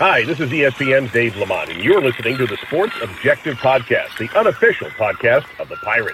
Hi, this is ESPN's Dave Lamont, and you're listening to the Sports Objective Podcast, the unofficial podcast of the Pirates.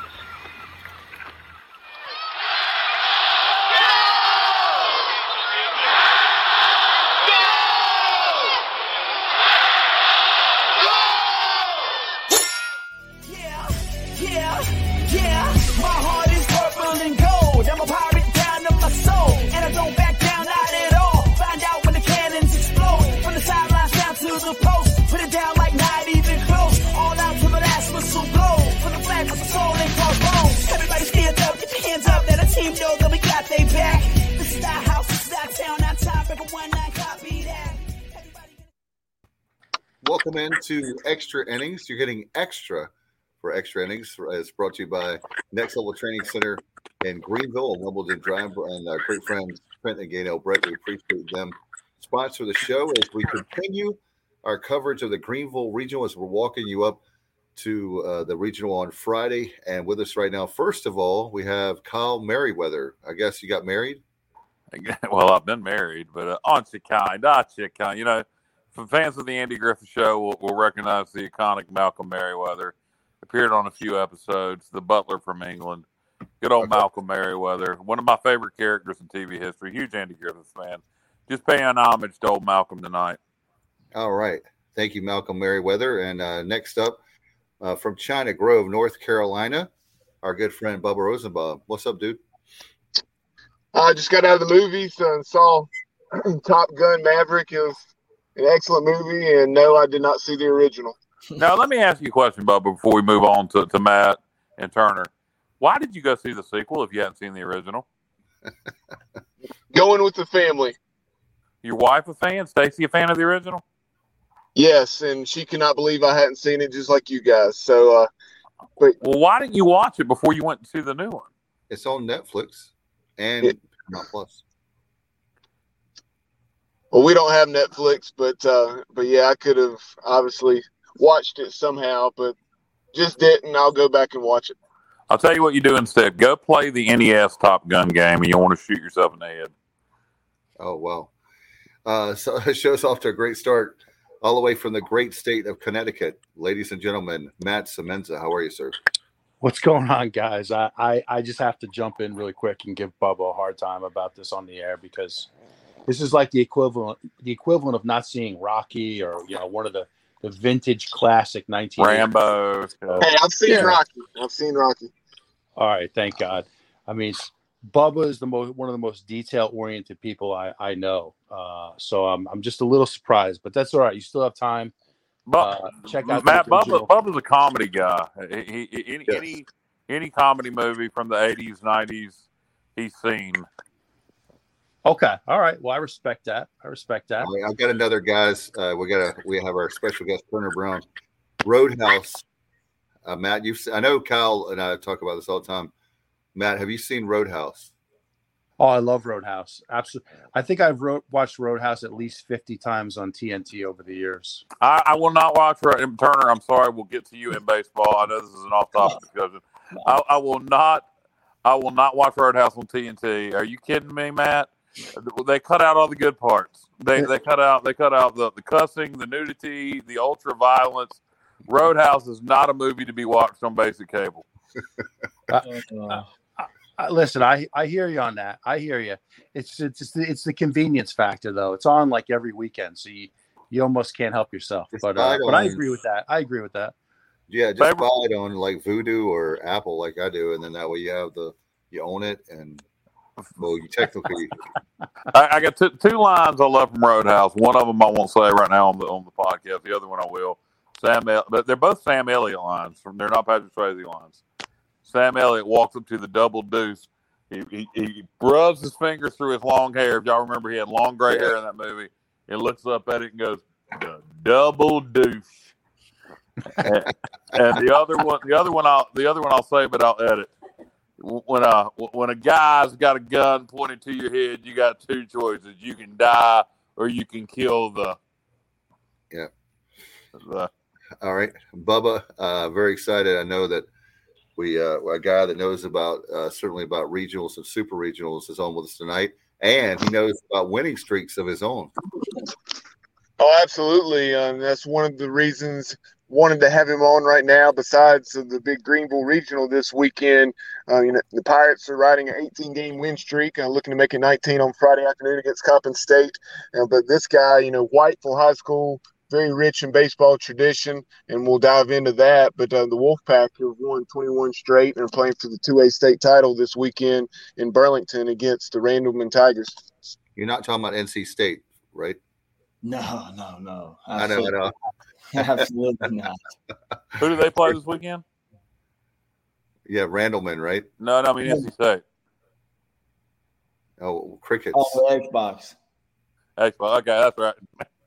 Welcome into Extra Innings. You're getting extra for Extra Innings. It's brought to you by Next Level Training Center in Greenville and Wimbledon Drive, and our great friends Trent and Gaynell Brett. We appreciate them. Sponsor the show as we continue our coverage of the Greenville Regional as we're walking you up to the Regional on Friday. And with us right now, first of all, we have Kyle Merriweather. I guess you got married? Well, I've been married, but aren't you kind? You know, for fans of the Andy Griffith Show, will recognize the iconic Malcolm Merriweather. Appeared on a few episodes, the butler from England. Good old Malcolm Merriweather. One of my favorite characters in TV history. Huge Andy Griffith fan. Just paying homage to old Malcolm tonight. All right. Thank you, Malcolm Merriweather. And next up, from China Grove, North Carolina, our good friend Bubba Rosenbaum. What's up, dude? I just got out of the movies and saw Top Gun Maverick. It was an excellent movie, and no, I did not see the original. Now, let me ask you a question, Bubba, before we move on to Matt and Turner. Why did you go see the sequel if you hadn't seen the original? Going with the family. Your wife a fan? Stacy a fan of the original? Yes, and she cannot believe I hadn't seen it just like you guys. So, well, why didn't you watch it before you went to see the new one? It's on Netflix and not Plus. Well, we don't have Netflix, but yeah, I could have obviously watched it somehow, but just didn't. I'll go back and watch it. I'll tell you what you do instead. Go play the NES Top Gun game, and you'll want to shoot yourself in the head. Oh, wow. So the show's off to a great start all the way from the great state of Connecticut. Ladies and gentlemen, Matt Semenza, how are you, sir? What's going on, guys? I just have to jump in really quick and give Bubba a hard time about this on the air because this is like the equivalent of not seeing Rocky or, you know, one of the vintage classic 1980s. Rambo. Hey, I've seen Rocky. All right, thank God. I mean, Bubba is one of the most detail-oriented people I know. So I'm just a little surprised, but that's all right. You still have time. Check out Matt. Bubba's a comedy guy. Any comedy movie from the 80s, 90s, he's seen. Okay. All right. Well, I respect that. All right, I've got another guys. We have our special guest, Turner Brown. Roadhouse. Matt, I know Kyle and I talk about this all the time. Matt, have you seen Roadhouse? Oh, I love Roadhouse. Absolutely. I think I've watched Roadhouse at least 50 times on TNT over the years. I will not watch Turner. I'm sorry. We'll get to you in baseball. I know this is an off-topic discussion. I will not watch Roadhouse on TNT. Are you kidding me, Matt? They cut out all the good parts. They cut out the cussing, the nudity, the ultra violence. Roadhouse is not a movie to be watched on basic cable. Listen, I hear you on that. I hear you. It's the convenience factor though. It's on like every weekend, so you almost can't help yourself. But I agree with that. Yeah, just buy it on like Vudu or Apple, like I do, and then that way you own it, and well, you technically. I got two lines I love from Roadhouse. One of them I won't say right now on the podcast. The other one I will. But they're both Sam Elliott lines. They're not Patrick Swayze lines. Sam Elliott walks up to the double deuce. He rubs his fingers through his long hair. If y'all remember, he had long gray hair in that movie. He looks up at it and goes, "The double deuce." and the other one I'll say, but I'll edit. When a guy's got a gun pointed to your head, you got two choices: you can die or you can kill the. Yeah. All right, Bubba. Very excited. I know that a guy that knows about certainly about regionals and super regionals is on with us tonight, and he knows about winning streaks of his own. Oh, absolutely. That's one of the reasons wanted to have him on right now. Besides the big Greenville Regional this weekend, the Pirates are riding an 18-game win streak, looking to make it 19 on Friday afternoon against Coppin State. But this guy, Whiteville High School, very rich in baseball tradition, and we'll dive into that. But the Wolfpack have won 21 straight and are playing for the 2A state title this weekend in Burlington against the Randleman Tigers. You're not talking about NC State, right? No. I know. Absolutely not. Who do they play this weekend? Yeah, Randleman, right? No, I mean NC State. Oh, Crickets. Oh, the Xbox. Xbox. Okay, that's right.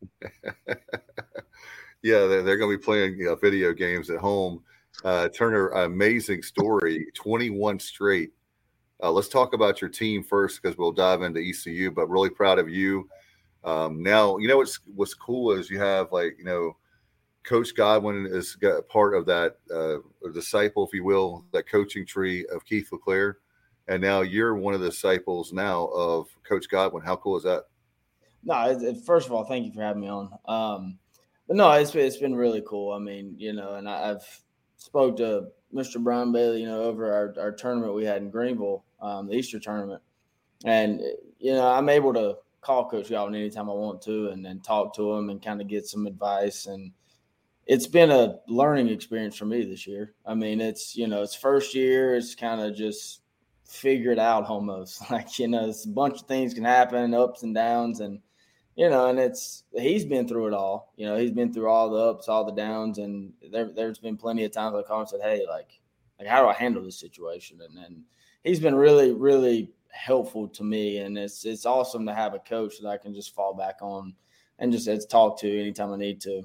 Yeah, they're going to be playing video games at home. Turner, amazing story, 21 straight. Let's talk about your team first because we'll dive into ECU, but really proud of you. Now, what's cool is you have Coach Godwin is part of that disciple, if you will, that coaching tree of Keith LeClaire. And now you're one of the disciples now of Coach Godwin. How cool is that? No, first of all, thank you for having me on. But no, it's been really cool. I mean, and I've spoke to Mr. Brian Bailey, over our tournament we had in Greenville, the Easter tournament. And, I'm able to call Coach Godwin anytime I want to and talk to him and kind of get some advice. And it's been a learning experience for me this year. I mean, it's, it's first year. It's kind of just figure it out almost. It's a bunch of things can happen, ups and downs. And, and he's been through it all. He's been through all the ups, all the downs. And there's been plenty of times I called and said, hey, how do I handle this situation? And he's been really, really helpful to me. And it's awesome to have a coach that I can just fall back on and just talk to anytime I need to.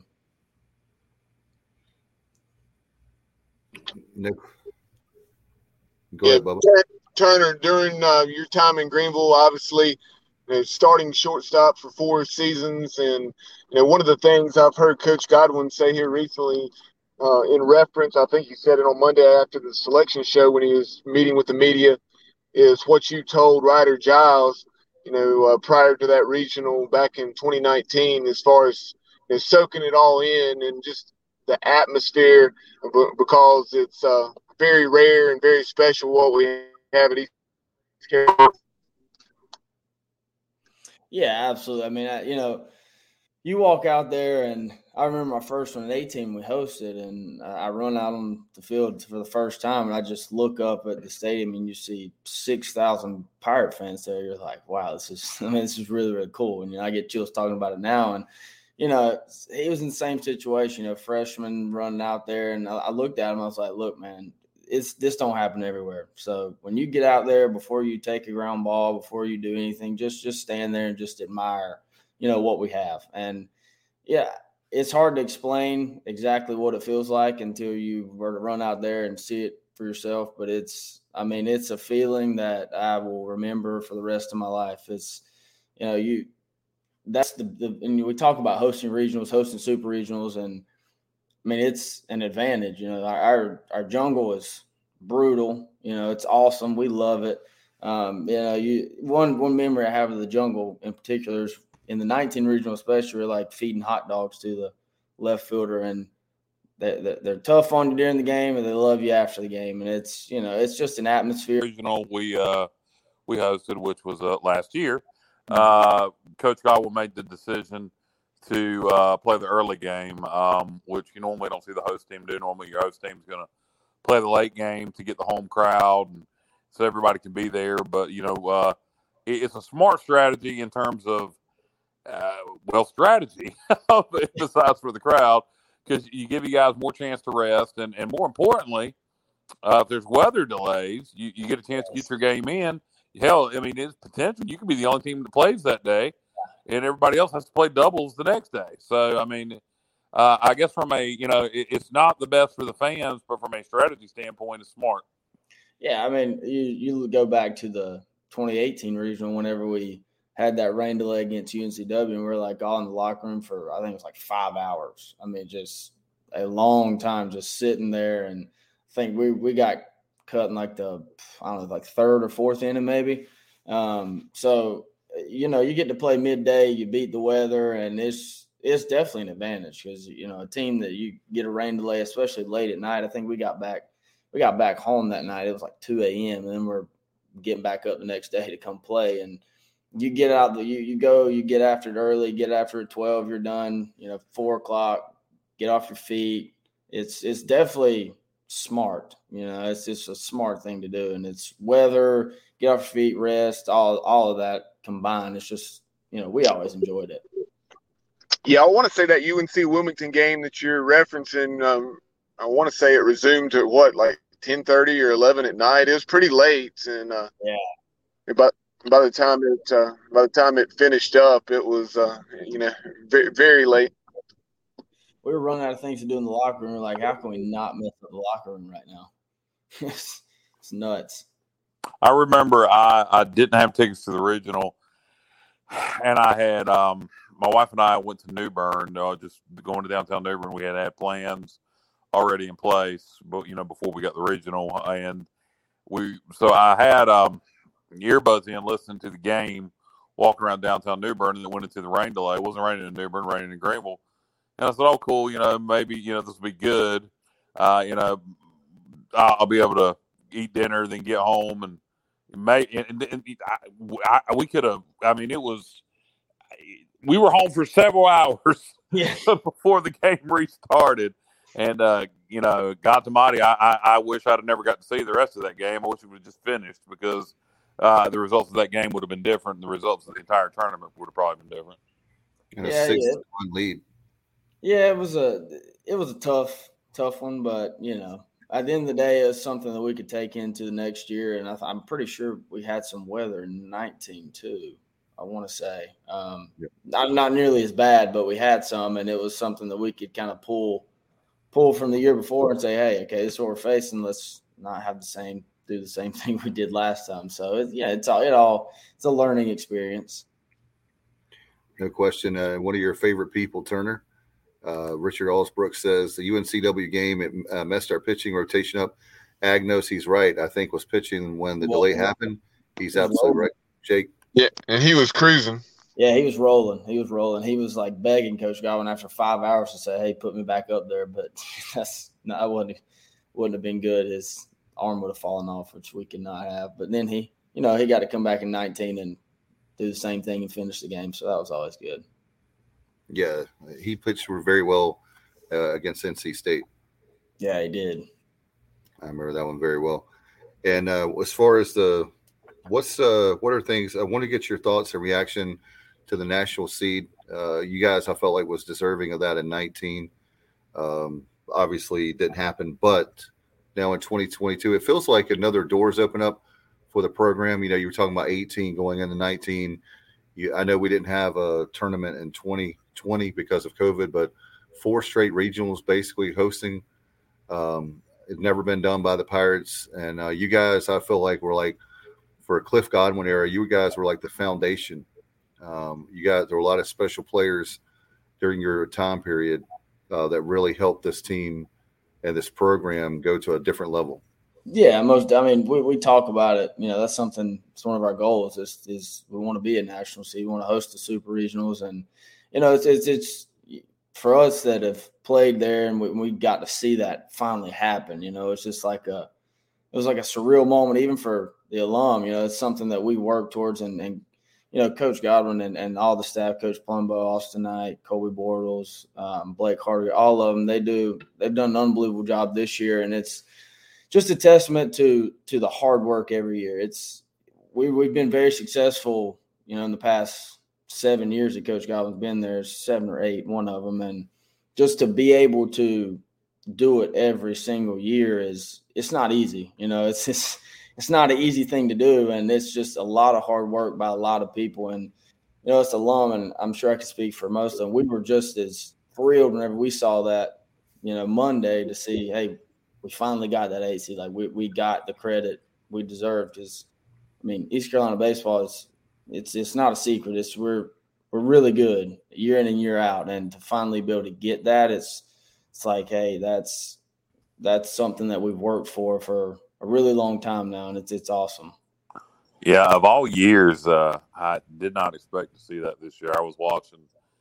Nick. Go ahead, Bubba. Turner, during your time in Greenville, obviously, starting shortstop for 4 seasons. And, one of the things I've heard Coach Godwin say here recently in reference, I think he said it on Monday after the selection show when he was meeting with the media, is what you told Ryder Giles, prior to that regional back in 2019, as far as soaking it all in and just the atmosphere, because it's very rare and very special what we have at East Carolina. Yeah, absolutely. I mean, you walk out there, and I remember my first one at 18 we hosted, and I run out on the field for the first time, and I just look up at the stadium, and you see 6,000 Pirate fans there. You're like, wow, this is really, really cool. And I get chills talking about it now. And he was in the same situation, freshman running out there, and I looked at him. I was like, look, man, this don't happen everywhere. So when you get out there, before you take a ground ball, before you do anything, just stand there and just admire, what we have. And yeah, it's hard to explain exactly what it feels like until you were to run out there and see it for yourself. But it's a feeling that I will remember for the rest of my life. It's, that's and we talk about hosting regionals, hosting super regionals, and I mean, it's an advantage. Our jungle is brutal. It's awesome. We love it. One memory I have of the jungle in particular is in the 19 regional, especially, we're like feeding hot dogs to the left fielder, and they're tough on you during the game, and they love you after the game. And it's just an atmosphere. Regional we hosted, which was last year. Coach Godwin made the decision to play the early game, which you normally don't see the host team do. Normally your host team is going to play the late game to get the home crowd, and so everybody can be there. But, it's a smart strategy in terms of, strategy, besides for the crowd, because you give you guys more chance to rest. And more importantly, if there's weather delays, you get a chance to get your game in. Hell, I mean, it's potential. You could be the only team that plays that day, and everybody else has to play doubles the next day. So, I mean, I guess from it's not the best for the fans, but from a strategy standpoint, it's smart. Yeah, I mean, you go back to the 2018 regional whenever we had that rain delay against UNCW, and we were like all in the locker room for, I think it was like 5 hours. I mean, just a long time just sitting there. And I think we got cut in like like third or fourth inning maybe. So, you get to play midday, you beat the weather, and it's it's definitely an advantage because, a team that you get a rain delay, especially late at night. I think we got back home that night. It was like 2 a.m. and then we're getting back up the next day to come play. And you get out, you get after it early, get after it 12, you're done, 4 o'clock, get off your feet. It's definitely smart. It's just a smart thing to do. And it's weather, get off your feet, rest, all of that combined. It's just, we always enjoyed it. Yeah, I want to say that UNC Wilmington game that you're referencing, I want to say it resumed at like 10:30 or 11 at night. It was pretty late, and by the time it finished up, it was very, very late. We were running out of things to do in the locker room. We're like, how can we not mess up the locker room right now? It's nuts. I remember I didn't have tickets to the regional, and I had my wife and I went to New Bern, just going to downtown New Bern. We had plans already in place, but before we got the regional, and so I had earbuds in, listening to the game, walking around downtown New Bern, and it went into the rain delay. It wasn't raining in New Bern, raining in Greenville, and I said, "Oh, cool, maybe this will be good. I'll be able to eat dinner, then get home, and we could have. I mean, it was." We were home for several hours before the game restarted. And, God almighty, I wish I'd have never got to see the rest of that game. I wish it would have just finished because the results of that game would have been different. The results of the entire tournament would have probably been different. And a 6-1 lead. Yeah, it was a tough one, but, at the end of the day, it's something that we could take into the next year. And I'm pretty sure we had some weather in 19 too. I want to say not nearly as bad, but we had some, and it was something that we could kind of pull from the year before and say, hey, okay, this is what we're facing. Let's not do the same thing we did last time. So it's a learning experience. No question. One of your favorite people, Turner, Richard Allsbrook, says the UNCW game, it messed our pitching rotation up. Agnos, he's right. I think was pitching when the delay happened. He's absolutely right. Jake. Yeah, and he was cruising. Yeah, he was rolling. He was like begging Coach Godwin after 5 hours to say, hey, put me back up there. But I wouldn't have been good. His arm would have fallen off, which we could not have. But then he got to come back in 19 and do the same thing and finish the game. So that was always good. Yeah, he pitched very well against NC State. Yeah, he did. I remember that one very well. And as far as what are things I want to get your thoughts and reaction to the national seed? You guys, I felt like was deserving of that in 19. Obviously, it didn't happen, but now in 2022, it feels like another door's open up for the program. You were talking about 18 going into 19. I know we didn't have a tournament in 2020 because of COVID, but 4 straight regionals basically hosting. It's never been done by the Pirates, and you guys, I feel like, were like, for a Cliff Godwin era, you guys were like the foundation. You guys, there were a lot of special players during your time period that really helped this team and this program go to a different level. Yeah, we talk about it. That's something. It's one of our goals. Is we want to be a national seed. We want to host the super regionals, and it's for us that have played there, and we got to see that finally happen. It's just like it was like a surreal moment, even for the alum. It's something that we work towards, and Coach Godwin and all the staff, Coach Plumbo, Austin Knight, Colby Bortles, Blake Harder, all of them, they've done an unbelievable job this year, and it's just a testament to the hard work every year. We've been very successful, in the past 7 years that Coach Godwin's been there, 7 or 8, one of them, and just to be able to do it every single year it's not easy. It's not an easy thing to do, and it's just a lot of hard work by a lot of people. And, it's alum, and I'm sure I can speak for most of them. We were just as thrilled whenever we saw that, Monday to see, hey, we finally got that 8 seed. Like, we got the credit we deserved. East Carolina baseball it's not a secret. We're really good year in and year out, and to finally be able to get that, it's like, hey, that's something that we've worked for a really long time now, and it's awesome. Yeah, of all years, I did not expect to see that this year. I was watching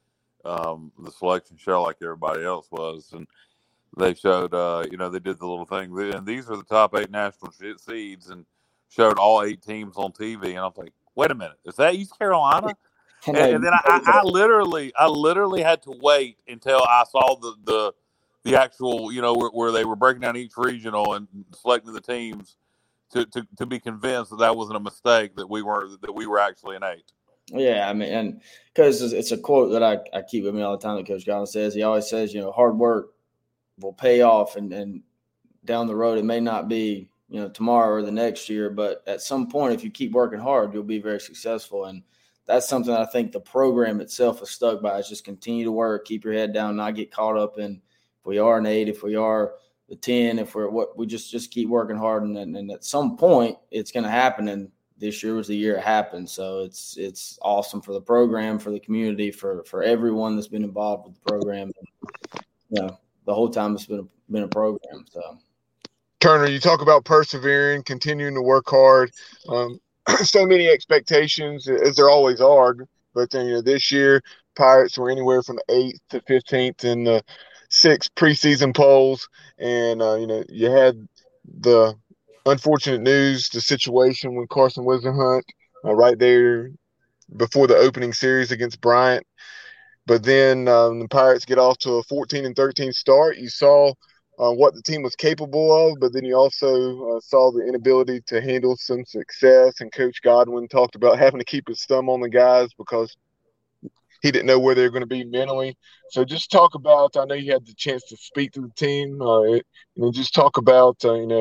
the selection show like everybody else was, and they showed, they did the little thing, and these are the top 8 national seeds, and showed all 8 teams on TV, and I was like, wait a minute, is that East Carolina? And then I literally had to wait until I saw the actual, where they were breaking down each regional and selecting the teams to be convinced that wasn't a mistake, that we were actually an 8. Yeah, I mean, and because it's a quote that I keep with me all the time that Coach Godwin says. He always says, hard work will pay off, and down the road it may not be, tomorrow or the next year, but at some point, if you keep working hard, you'll be very successful. And that's something I think the program itself is stuck by, is just continue to work, keep your head down, not get caught up in if we are an 8, if we are the 10, if we're what, we just keep working hard, and at some point it's going to happen. And this year was the year it happened. So it's awesome for the program, for the community, for everyone that's been involved with the program. And, the whole time it's been a program. So, Turner, you talk about persevering, continuing to work hard. So many expectations, as there always are. But then, this year, Pirates were anywhere from 8th to 15th in the 6 preseason polls, and you had the unfortunate news, the situation with Carson Whisenhunt right there before the opening series against Bryant. But then the Pirates get off to a 14-13 start. You saw what the team was capable of, but then you also saw the inability to handle some success. And Coach Godwin talked about having to keep his thumb on the guys because he didn't know where they were going to be mentally. So just talk about, I know you had the chance to speak to the team, just talk about,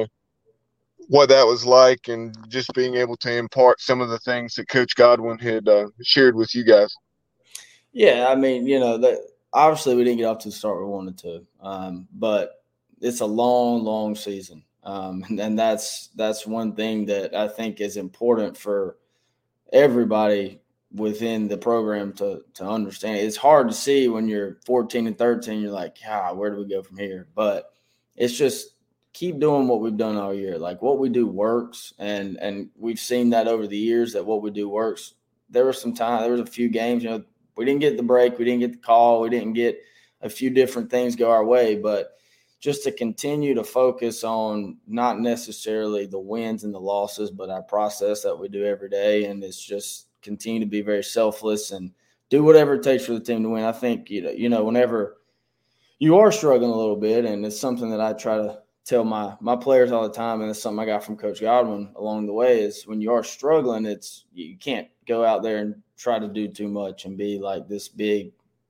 what that was like, and just being able to impart some of the things that Coach Godwin had shared with you guys. Yeah, I mean, that obviously we didn't get off to the start we wanted to, but it's a long, long season, and that's one thing that I think is important for everybody within the program to understand. It's hard to see when you're 14-13. You're like, where do we go from here? But it's just keep doing what we've done all year. Like, what we do works, and we've seen that over the years, that what we do works. There was a few games, we didn't get the break, we didn't get the call, we didn't get a few different things go our way, but just to continue to focus on not necessarily the wins and the losses, but our process that we do every day. And it's just continue to be very selfless and do whatever it takes for the team to win. I think, whenever you are struggling a little bit, and it's something that I try to tell my players all the time, and it's something I got from Coach Godwin along the way, is when you are struggling, you can't go out there and try to do too much and be like this big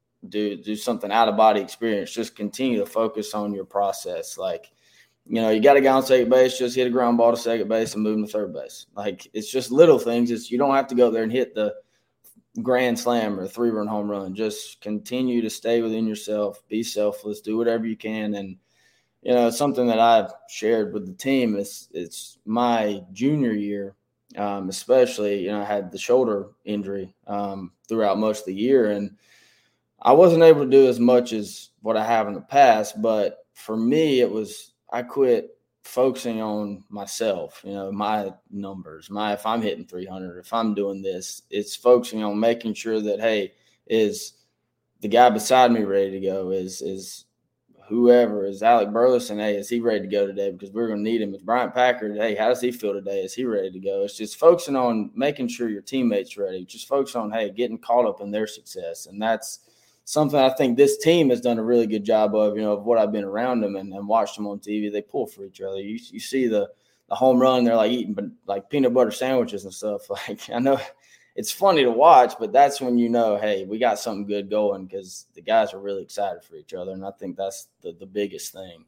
do something out of body experience. Just continue to focus on your process. Like, you got a guy on second base, just hit a ground ball to second base and move him to third base. Like, it's just little things. You don't have to go there and hit the grand slam or 3-run home run. Just continue to stay within yourself, be selfless, do whatever you can. And something that I've shared with the team is it's my junior year, especially, I had the shoulder injury throughout most of the year, and I wasn't able to do as much as what I have in the past. But for me, I quit focusing on myself, my numbers, if I'm hitting 300, if I'm doing this, it's focusing on making sure that, hey, is the guy beside me ready to go? Is whoever, is Alec Burleson, hey, is he ready to go today? Because we're going to need him. Is Bryant Packard, hey, how does he feel today? Is he ready to go? It's just focusing on making sure your teammates are ready. Just focus on, hey, getting caught up in their success. And that's something I think this team has done a really good job of, of what I've been around them and watched them on TV. They pull for each other. You see the home run, they're like eating like peanut butter sandwiches and stuff. Like, I know it's funny to watch, but that's when hey, we got something good going, because the guys are really excited for each other. And I think that's the biggest thing.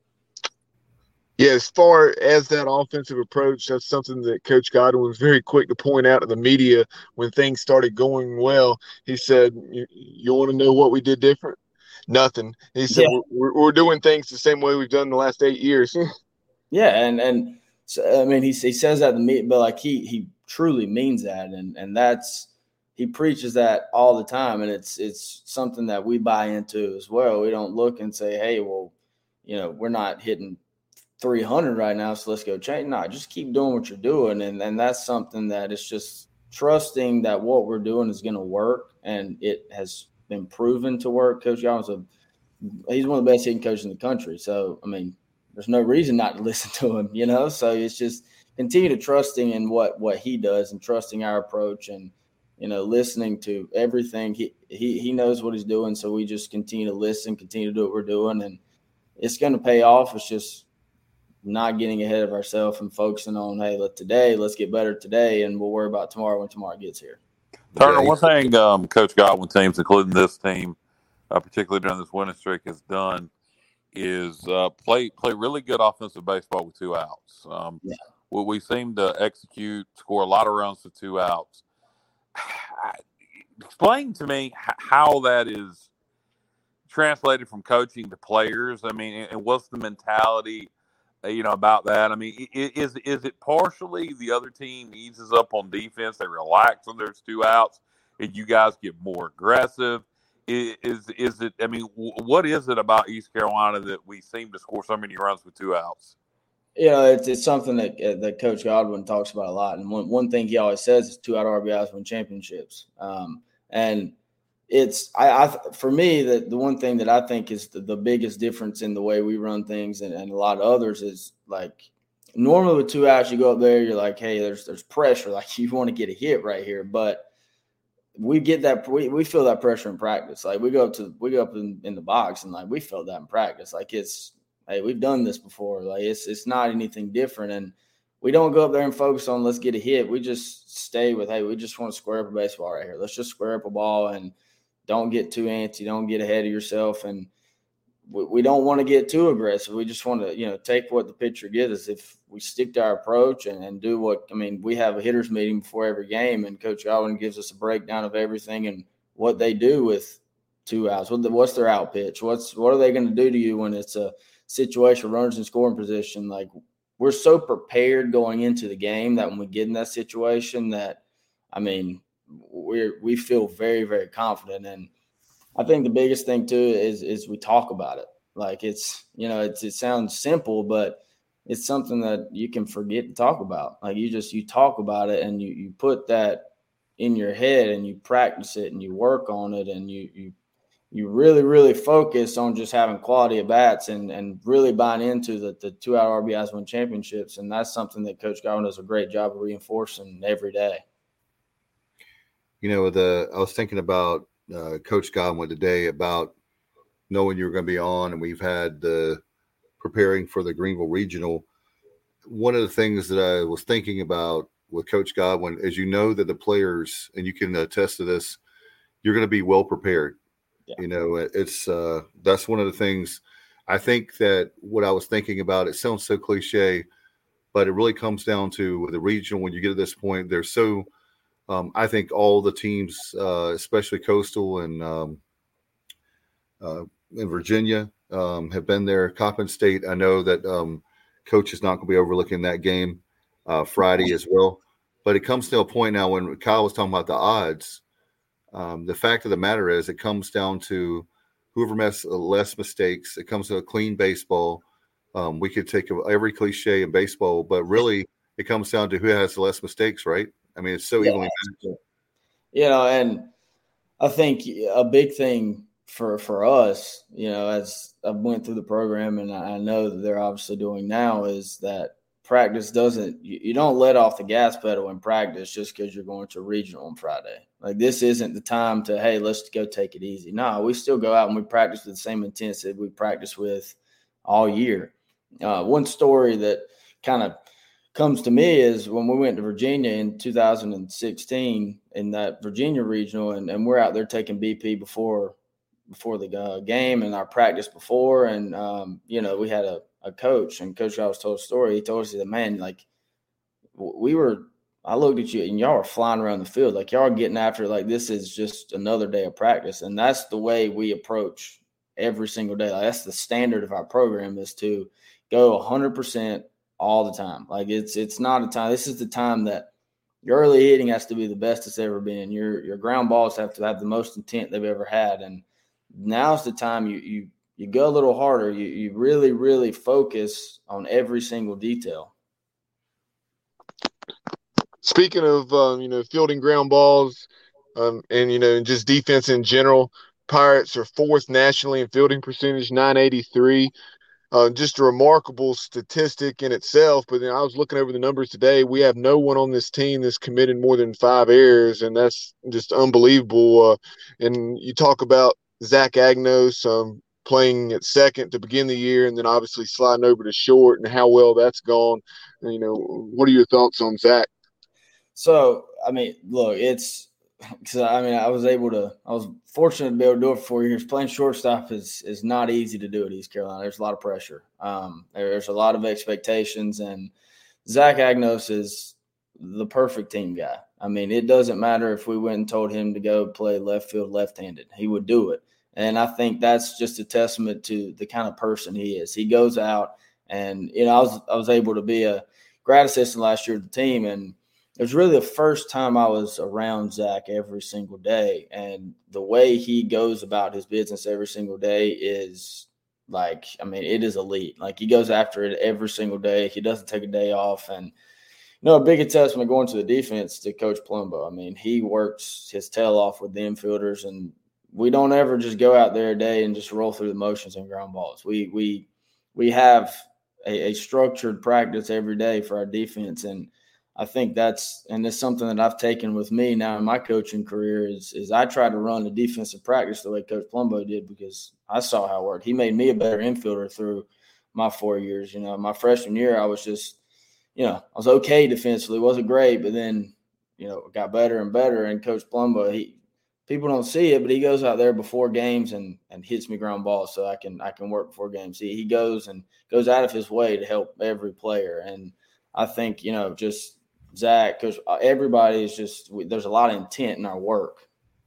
Yeah, as far as that offensive approach, that's something that Coach Godwin was very quick to point out to the media when things started going well. He said, you want to know what we did different? Nothing. He said, we're doing things the same way we've done the last 8 years. Yeah, and so, I mean, he says that to me, but like he truly means that, and that's, he preaches that all the time, and it's something that we buy into as well. We don't look and say, hey, well, we're not hitting 300 right now, so let's go change. No, just keep doing what you're doing, and that's something that it's just trusting that what we're doing is going to work, and it has been proven to work. Coach Godwin's he's one of the best hitting coaches in the country. So, I mean, there's no reason not to listen to him, you know? So it's just continue to trusting in what he does and trusting our approach and, you know, listening to everything. He knows what he's doing. So we just continue to listen, continue to do what we're doing. And it's going to pay off. It's just not getting ahead of ourselves and focusing on, hey, let's get better today. And we'll worry about tomorrow when tomorrow gets here. Turner, one thing Coach Godwin teams, including this team, particularly during this winning streak, has done is play really good offensive baseball with 2 outs. We seem to execute, score a lot of runs with 2 outs. Explain to me how that is translated from coaching to players. I mean, and what's the mentality, about that? I mean, is it partially the other team eases up on defense, they relax when there's 2 outs, and you guys get more aggressive? Is it? I mean, what is it about East Carolina that we seem to score so many runs with 2 outs? It's something that Coach Godwin talks about a lot. And one thing he always says is 2 out RBIs win championships. And it's for me, the one thing that I think is the biggest difference in the way we run things and a lot of others is, like, normally with 2 outs, you go up there, you're like, hey, there's pressure. Like, you want to get a hit right here. But we get that we feel that pressure in practice. Like, we go up in the box and, like, we felt that in practice. Like, it's, hey, we've done this before. Like, it's not anything different. And we don't go up there and focus on let's get a hit. We just stay with, hey, we just want to square up a baseball right here. Let's just square up a ball and don't get too antsy. Don't get ahead of yourself. And we don't want to get too aggressive. We just want to, take what the pitcher gives us. If we stick to our approach and do we have a hitters meeting before every game, and Coach Godwin gives us a breakdown of everything and what they do with 2 outs. What's their out pitch? What are they going to do to you when it's a situation, runners in scoring position? Like, we're so prepared going into the game that when we get in that situation that, we feel very, very confident. And I think the biggest thing too is we talk about it. Like, it's, it sounds simple, but it's something that you can forget to talk about. Like, you talk about it and you put that in your head and you practice it and you work on it and you really, really focus on just having quality at bats and really buying into the 2 out RBIs win championships. And that's something that Coach Godwin does a great job of reinforcing every day. I was thinking about Coach Godwin today about knowing you were going to be on, and we've had preparing for the Greenville Regional. One of the things that I was thinking about with Coach Godwin is, that the players, and you can attest to this, you're going to be well prepared. Yeah. It's that's one of the things I think that what I was thinking about, it sounds so cliche, but it really comes down to the regional. When you get to this point, they're so I think all the teams, especially Coastal and in Virginia, have been there. Coppin State, I know that Coach is not going to be overlooking that game Friday as well. But it comes to a point now when Kyle was talking about the odds. The fact of the matter is, it comes down to whoever makes less mistakes. It comes to a clean baseball. We could take every cliche in baseball, but really it comes down to who has the less mistakes, right? It's so evenly matched. And I think a big thing for us, as I went through the program and I know that they're obviously doing now, is that practice you don't let off the gas pedal in practice just because you're going to regional on Friday. Like, this isn't the time to, hey, let's go take it easy. No, we still go out and we practice with the same intensity we practice with all year. One story that kind of comes to me is when we went to Virginia in 2016 in that Virginia regional, and we're out there taking BP before the game and our practice before. And, we had a coach, and Coach always told a story. He told us that, man, like, I looked at you and y'all were flying around the field. Like, y'all are getting after it. Like, this is just another day of practice. And that's the way we approach every single day. Like, that's the standard of our program, is to go 100% all the time. Like, it's not a time. This is the time that your early hitting has to be the best it's ever been. Your ground balls have to have the most intent they've ever had. And now's the time you go a little harder. You really, really focus on every single detail. Speaking of, fielding ground balls, and just defense in general, Pirates are fourth nationally in fielding percentage, 983. Just a remarkable statistic in itself. But then I was looking over the numbers today. We have no one on this team that's committed more than 5 errors, and that's just unbelievable. And you talk about Zach Agnos playing at second to begin the year, and then obviously sliding over to short, and how well that's gone. And, what are your thoughts on Zach? So, I mean, look, it's because I was fortunate to be able to do it for 4 years. Playing shortstop is not easy to do at East Carolina. There's a lot of pressure. There's a lot of expectations, and Zach Agnos is the perfect team guy. I mean, it doesn't matter if we went and told him to go play left field left-handed. He would do it. And I think that's just a testament to the kind of person he is. He goes out and, I was able to be a grad assistant last year with the team, and it was really the first time I was around Zach every single day. And the way he goes about his business every single day is it is elite. Like, he goes after it every single day. He doesn't take a day off. And, a big testament going to the defense to Coach Palumbo. I mean, he works his tail off with the infielders, and we don't ever just go out there a day and just roll through the motions and ground balls. We have a structured practice every day for our defense, and I think it's something that I've taken with me now in my coaching career is I try to run the defensive practice the way Coach Palumbo did, because I saw how it worked. He made me a better infielder through my 4 years. My freshman year, I was just, I was okay defensively, wasn't great, but then, got better and better. And Coach Palumbo, people don't see it, but he goes out there before games and hits me ground balls so I can work before games. He goes out of his way to help every player. And I think, just Zach, because everybody is there's a lot of intent in our work.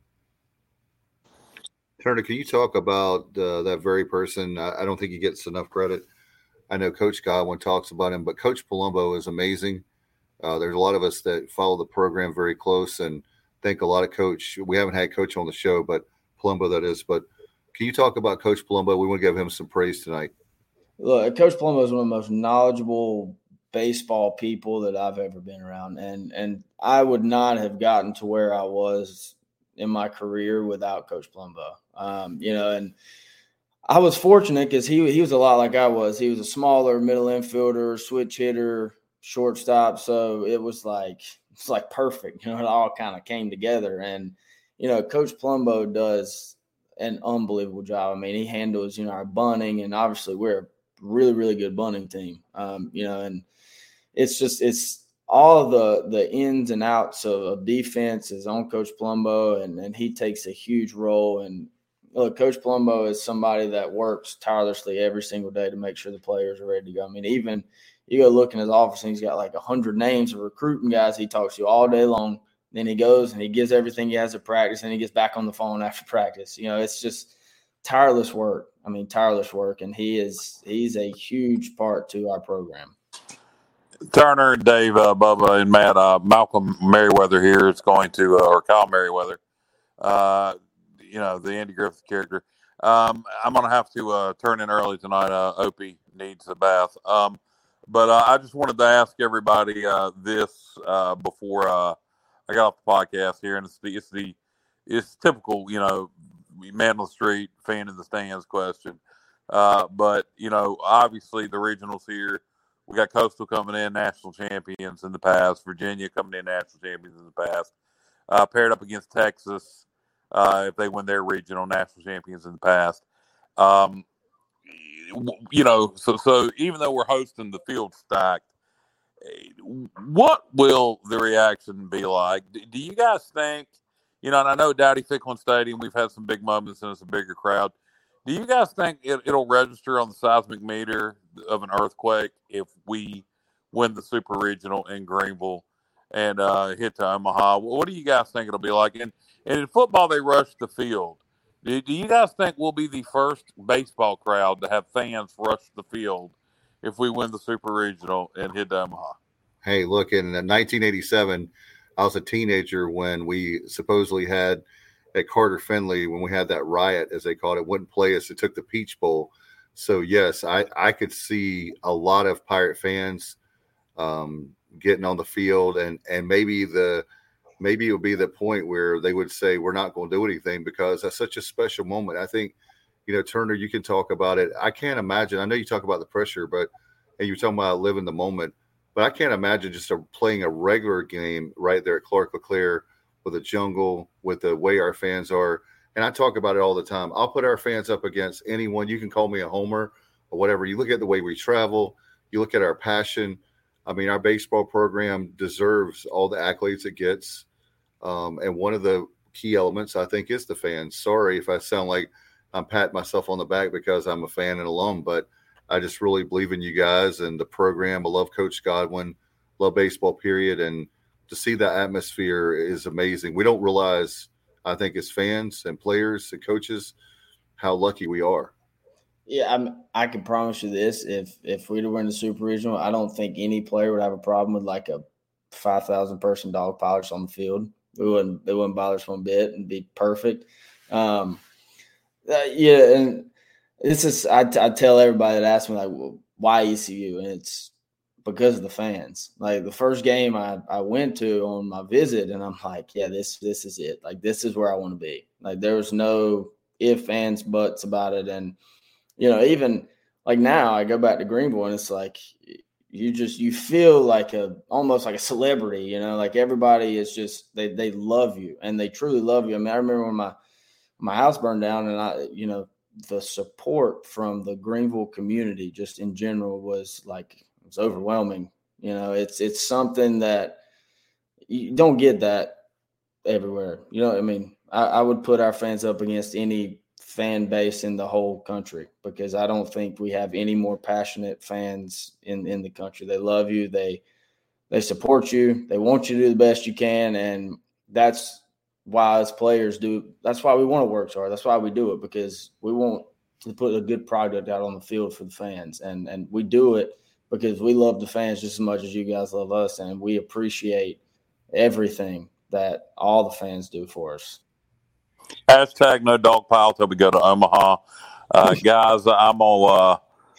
Turner, can you talk about that very person? I don't think he gets enough credit. I know Coach Godwin talks about him, but Coach Palumbo is amazing. There's a lot of us that follow the program very close and think a lot of Coach. We haven't had Coach on the show, but Palumbo, that is. But can you talk about Coach Palumbo? We want to give him some praise tonight. Look, Coach Palumbo is one of the most knowledgeable baseball people that I've ever been around. And I would not have gotten to where I was in my career without Coach Palumbo. And I was fortunate because he was a lot like I was. He was a smaller middle infielder, switch hitter, shortstop. So it's like perfect. It all kind of came together. And, Coach Palumbo does an unbelievable job. I mean, he handles, our bunting, and obviously we're a really, really good bunting team. And it's all of the ins and outs of defense is on Coach Palumbo, and he takes a huge role. And look, Coach Palumbo is somebody that works tirelessly every single day to make sure the players are ready to go. I mean, even you go look in his office and he's got like 100 names of recruiting guys he talks to all day long. Then he goes and he gives everything he has at practice, and he gets back on the phone after practice. It's just tireless work. I mean, tireless work, and he's a huge part to our program. Turner and Dave, Bubba and Matt, Malcolm Merriweather here is going to, or Kyle Merriweather, the Andy Griffith character. I'm going to have to turn in early tonight. Opie needs a bath. But I just wanted to ask everybody this before I got off the podcast here, and it's typical, man on the street, fan in the stands question. But obviously the regionals here, we got Coastal coming in, national champions in the past. Virginia coming in, national champions in the past. Paired up against Texas, if they win their regional, national champions in the past. So even though we're hosting the field stacked, what will the reaction be like? Do you guys think, and I know Dowdy Ficklin Stadium, we've had some big moments and it's a bigger crowd. Do you guys think it'll register on the seismic meter of an earthquake if we win the Super Regional in Greenville and hit to Omaha? What do you guys think it'll be like? And in football, they rush the field. Do you guys think we'll be the first baseball crowd to have fans rush the field if we win the Super Regional and hit to Omaha? Hey, look, in 1987, I was a teenager when we supposedly had at Carter Finley, when we had that riot, as they called it, wouldn't play us. It took the Peach Bowl. So, yes, I could see a lot of Pirate fans getting on the field, and maybe the maybe it'll be the point where they would say we're not going to do anything because that's such a special moment. I think, Turner, you can talk about it. I can't imagine. I know you talk about the pressure, and you're talking about living the moment, but I can't imagine just playing a regular game right there at Clark LeClaire with a jungle, with the way our fans are. And I talk about it all the time. I'll put our fans up against anyone. You can call me a homer or whatever. You look at the way we travel. You look at our passion. I mean, our baseball program deserves all the accolades it gets. And one of the key elements, I think, is the fans. Sorry if I sound like I'm patting myself on the back because I'm a fan and alum, but I just really believe in you guys and the program. I love Coach Godwin, love baseball, period. And to see that atmosphere is amazing. We don't realize, I think, as fans and players and coaches, how lucky we are. Yeah, I can promise you this: if we'd win the Super Regional, I don't think any player would have a problem with like a 5,000 person dog pile on the field. It wouldn't bother us one bit and be perfect. Yeah, and this is I tell everybody that asks me like, well, why ECU, and it's because of the fans. Like the first game I went to on my visit, and I'm like, yeah, this is it. Like this is where I want to be. Like there was no ifs, ands, buts about it, and even like now I go back to Greenville and it's like you feel like almost like a celebrity, like everybody is just they love you and they truly love you. I mean, I remember when my house burned down and the support from the Greenville community just in general was overwhelming. It's something that you don't get that everywhere. You know what I mean? I would put our fans up against any fan base in the whole country because I don't think we have any more passionate fans in the country. They love you. They support you. They want you to do the best you can. And that's why as players that's why we want to work so hard. That's why we do it, because we want to put a good product out on the field for the fans. And we do it because we love the fans just as much as you guys love us. And we appreciate everything that all the fans do for us. Hashtag no dog pile till we go to Omaha, guys. I'm gonna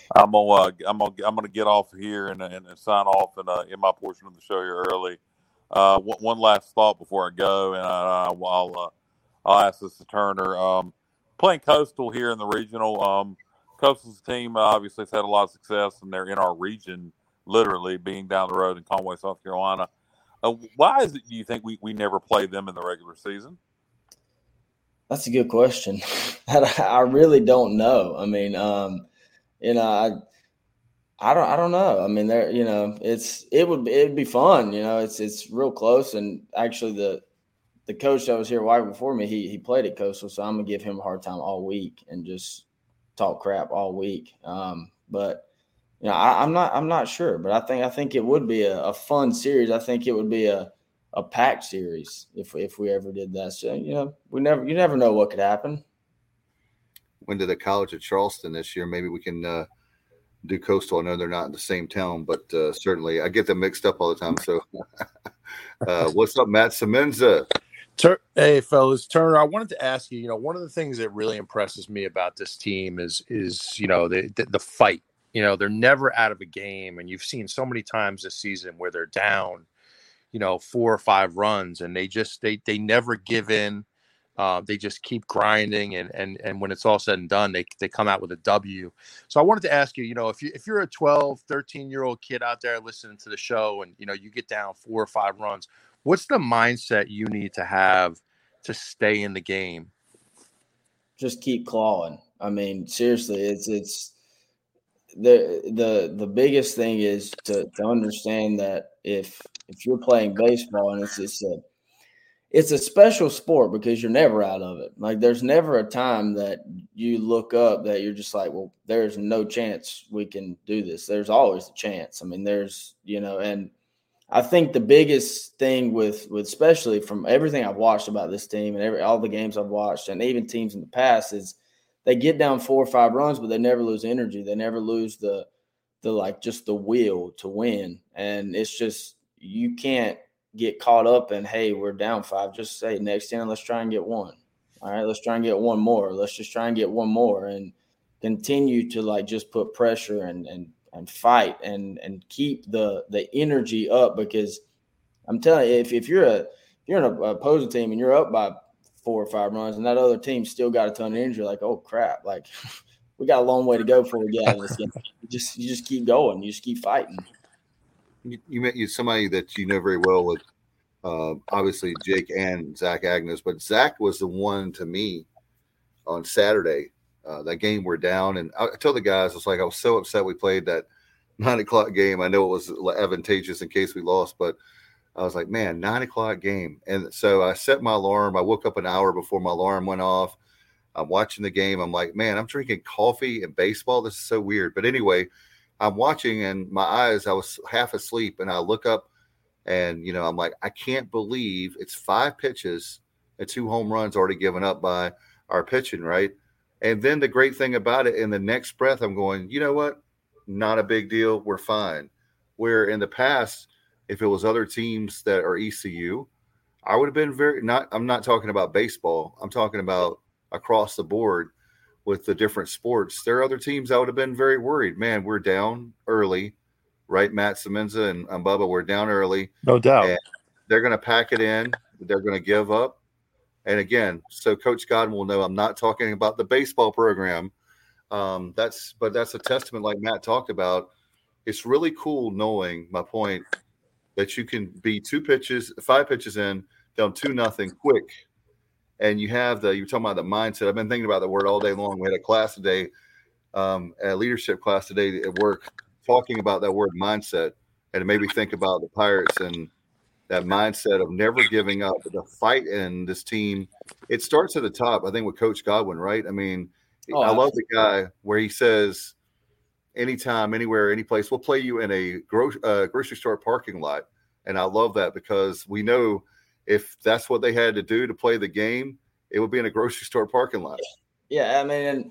get off here and sign off and in my portion of the show here early. One last thought before I go, and I'll ask this to Turner. Playing Coastal here in the regional, Coastal's team obviously has had a lot of success, and they're in our region, literally being down the road in Conway, South Carolina. Why is it, do you think, we never play them in the regular season? That's a good question. I really don't know. I mean, I don't know. I mean, it'd be fun. It's real close. And actually, the coach that was here right before me, he played at Coastal, so I'm gonna give him a hard time all week and just talk crap all week. But I'm not sure. But I think it would be a fun series. I think it would be a packed series if we ever did that. So you never know what could happen. Went to the College of Charleston this year. Maybe we can do Coastal. I know they're not in the same town, but certainly I get them mixed up all the time. So what's up, Matt Semenza? Hey fellas, Turner, I wanted to ask you, one of the things that really impresses me about this team is the fight. They're never out of a game, and you've seen so many times this season where they're down 4 or 5 runs and they never give in. They just keep grinding, and when it's all said and done, they come out with a W. So I wanted to ask you, if you're a 12, 13-year-old kid out there listening to the show and you get down 4 or 5 runs, what's the mindset you need to have to stay in the game? Just keep clawing. I mean, seriously, it's the biggest thing is to understand that if you're playing baseball and it's a special sport because you're never out of it. Like there's never a time that you look up that you're just like, well, there's no chance we can do this. There's always a chance. I mean, there's, and I think the biggest thing with especially from everything I've watched about this team and all the games I've watched and even teams in the past is they get down 4 or 5 runs, but they never lose energy. They never lose the just the will to win. And it's just, you can't get caught up in, hey, we're down 5. Just say next inning, let's try and get 1. All right, let's try and get 1 more. Let's just try and get 1 more and continue to just put pressure and fight and keep the energy up, because I'm telling you, if you're you're in an opposing team and you're up by 4 or 5 runs, and that other team still got a ton of injury, like, oh crap, like we got a long way to go before we get out of this game. You just keep going, you just keep fighting. You met somebody that you know very well with, obviously Jake and Zach Agnes, but Zach was the one to me on Saturday. That game we're down, and I told the guys, I was so upset we played that 9 o'clock game. I know it was advantageous in case we lost, but I was like, man, 9 o'clock game. And so I set my alarm. I woke up an hour before my alarm went off. I'm watching the game. I'm like, man, I'm drinking coffee and baseball. This is so weird. But anyway, I'm watching, and my eyes, I was half asleep, and I look up, and, I'm like, I can't believe it's 5 pitches and 2 home runs already given up by our pitching, right? And then the great thing about it, in the next breath, I'm going, you know what? Not a big deal. We're fine. Where in the past, if it was other teams that are ECU, I would have been I'm not talking about baseball. I'm talking about across the board with the different sports. There are other teams I would have been very worried. Man, we're down early, right? Matt Semenza and Bubba, we're down early. No doubt. And they're going to pack it in. They're going to give up. And again, so Coach Godwin will know I'm not talking about the baseball program. That's a testament, like Matt talked about. It's really cool knowing, my point, that you can be 5 pitches in, down 2-0 quick. And you have you're talking about the mindset. I've been thinking about the word all day long. We had a class today, a leadership class today at work, talking about that word mindset. And it made me think about the Pirates and that mindset of never giving up, the fight in this team. It starts at the top, I think, with Coach Godwin, right? I mean, I love the guy where he says, anytime, anywhere, any place, we'll play you in a grocery store parking lot. And I love that, because we know if that's what they had to do to play the game, it would be in a grocery store parking lot. Yeah, I mean,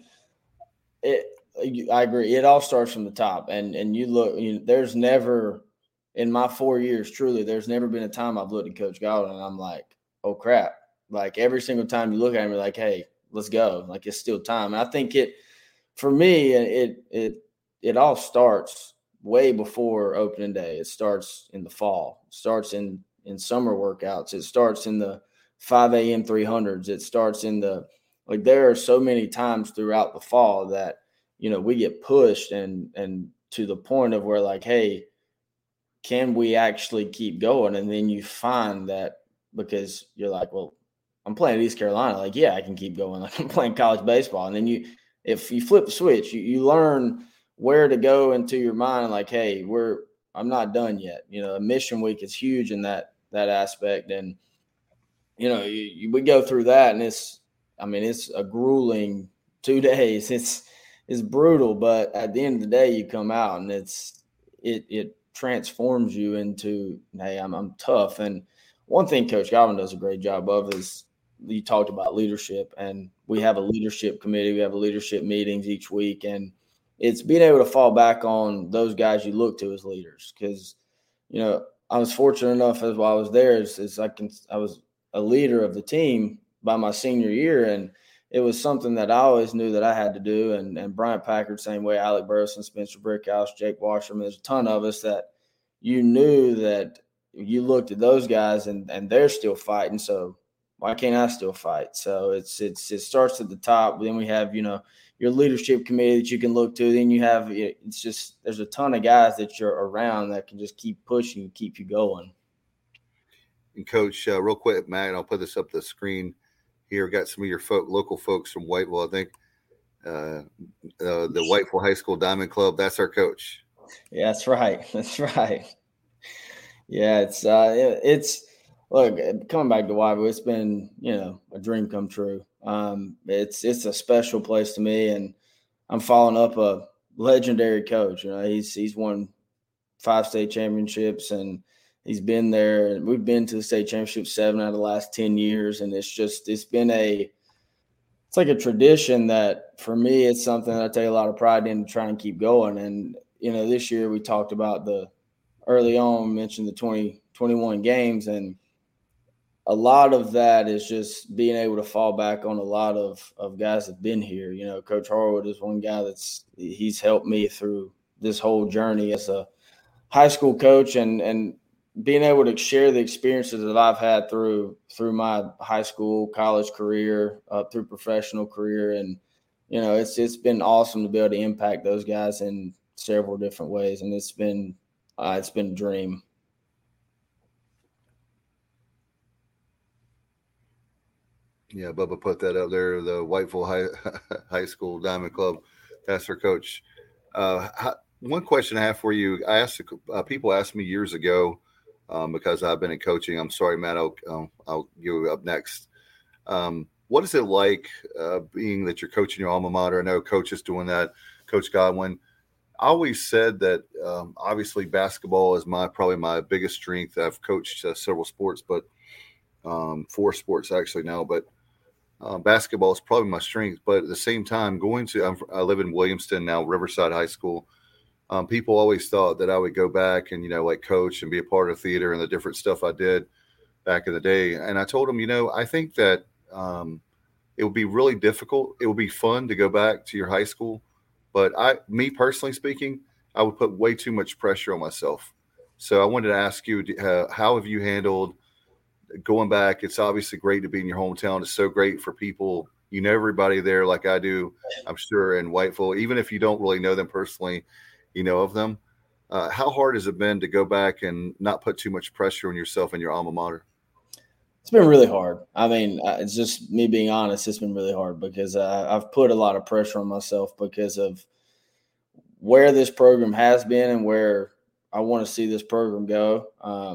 I agree. It all starts from the top. And you look, there's never – in my 4 years, truly, there's never been a time I've looked at Coach Godwin and I'm like, oh, crap. Like, every single time you look at him, you're like, hey, let's go. Like, it's still time. And I think for me, it all starts way before opening day. It starts in the fall. It starts in summer workouts. It starts in the 5 a.m. 300s. It starts in there are so many times throughout the fall that, we get pushed and to the point of where, like, hey, can we actually keep going? And then you find that, because you're like, well, I'm playing at East Carolina. Like, yeah, I can keep going. Like, I'm playing college baseball. And then if you flip the switch, you learn where to go into your mind. Like, hey, I'm not done yet. Mission week is huge in that aspect. And, we go through that, and it's a grueling 2 days. It's brutal, but at the end of the day, you come out and it transforms you into, hey, I'm tough. And one thing Coach Godwin does a great job of is, you talked about leadership, and we have a leadership committee. We have leadership meetings each week, and it's being able to fall back on those guys you look to as leaders. Because, I was fortunate enough, as while I was there, I was a leader of the team by my senior year, and it was something that I always knew that I had to do. And Bryant Packard, same way, Alec Burleson, Spencer Brickhouse, Jake Washerman, there's a ton of us that you knew that you looked at those guys and they're still fighting. So why can't I still fight? So it starts at the top. Then we have, your leadership committee that you can look to. Then you have, there's a ton of guys that you're around that can just keep pushing, keep you going. And Coach, real quick, Matt, and I'll put this up the screen here. Got some of your local folks from Whiteville, I think. The Whiteville High School Diamond Club, that's our coach. Yeah, that's right. That's right. Yeah, it's look, coming back to Whiteville, it's been, a dream come true. It's a special place to me, and I'm following up a legendary coach. He's won 5 state championships, and he's been there. We've been to the state championship 7 out of the last 10 years, and it's been it's like a tradition that, for me, it's something that I take a lot of pride in to try and keep going. And this year we talked about early on, mentioned the 2021 games, and a lot of that is just being able to fall back on a lot of guys that have been here. Coach Harwood is one guy he's helped me through this whole journey as a high school coach, and being able to share the experiences that I've had through my high school, college career, up through professional career. And, it's been awesome to be able to impact those guys in several different ways. And it's been a dream. Yeah, Bubba put that up there. The Whiteville High School Diamond Club. That's their coach. One question I have for you. I asked people asked me years ago because I've been in coaching. I'm sorry, Matt. I'll give you up next. What is it like being that you're coaching your alma mater? I know Coach is doing that. Coach Godwin. I always said that obviously basketball is probably my biggest strength. I've coached several sports, but 4 sports actually now. But basketball is probably my strength. But at the same time, I live in Williamston now, Riverside High School. People always thought that I would go back and, like coach and be a part of theater and the different stuff I did back in the day. And I told them, I think that it would be really difficult. It would be fun to go back to your high school. But me personally speaking, I would put way too much pressure on myself. So I wanted to ask you, how have you handled going back? It's obviously great to be in your hometown. It's so great for people. You know everybody there like I do, I'm sure, in Whiteville. Even if you don't really know them personally, you know of them. How hard has it been to go back and not put too much pressure on yourself and your alma mater? It's been really hard. I mean, it's just me being honest. It's been really hard because I've put a lot of pressure on myself because of where this program has been and where I want to see this program go.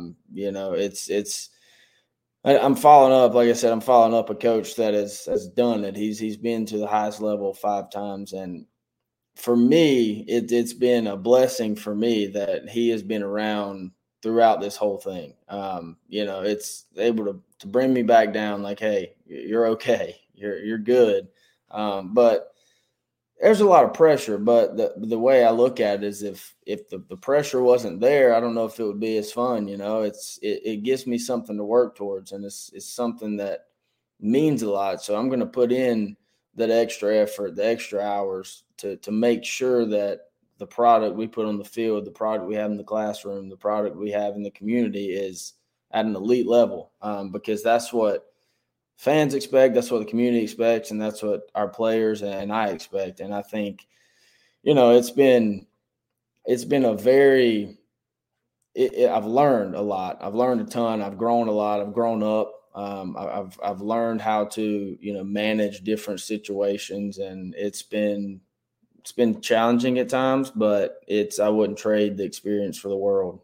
I'm following up. Like I said, I'm following up a coach that has done it. He's been to the highest level 5 times, and for me, it's been a blessing for me that he has been around throughout this whole thing. It's able to bring me back down like, hey, you're okay. You're good. But there's a lot of pressure. But the way I look at it is if the pressure wasn't there, I don't know if it would be as fun. It gives me something to work towards, and it's something that means a lot. So I'm going to put in that extra effort, the extra hours to make sure that the product we put on the field, the product we have in the classroom, the product we have in the community is at an elite level, because that's what fans expect, that's what the community expects, and that's what our players and I expect. And I think, it's been a very I've learned a lot. I've learned a ton. I've grown a lot. I've grown up. I've learned how to, manage different situations, and it's been challenging at times, but I wouldn't trade the experience for the world.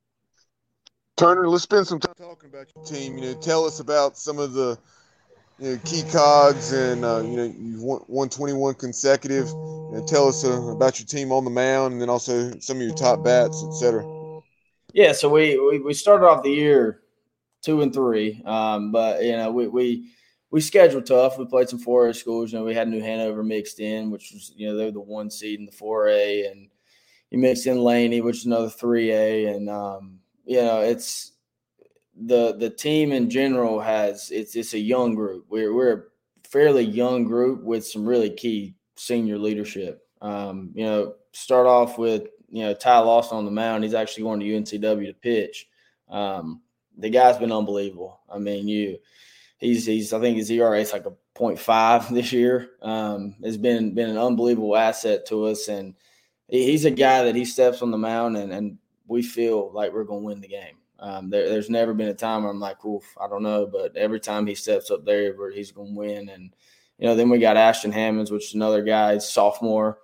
Turner, let's spend some time talking about your team. Tell us about some of the key cogs, and you've won 21 consecutive. Tell us about your team on the mound, and then also some of your top bats, et cetera. Yeah, so we started off the year 2-3, but we scheduled tough. We played some 4A schools. We had New Hanover mixed in, which was they're the 1 seed in the 4A, and you mixed in Laney, which is another 3A, and it's the team in general it's a young group. We're a fairly young group with some really key senior leadership. Start off with Ty Lawson on the mound. He's actually going to UNCW to pitch. The guy's been unbelievable. I mean, he's I think his ERA is like a 0.5 this year. Has been an unbelievable asset to us, and he's a guy that he steps on the mound and we feel like we're going to win the game. There's never been a time where I'm like, oof, I don't know, but every time he steps up there, he's going to win. And then we got Ashton Hammonds, which is another guy, he's sophomore.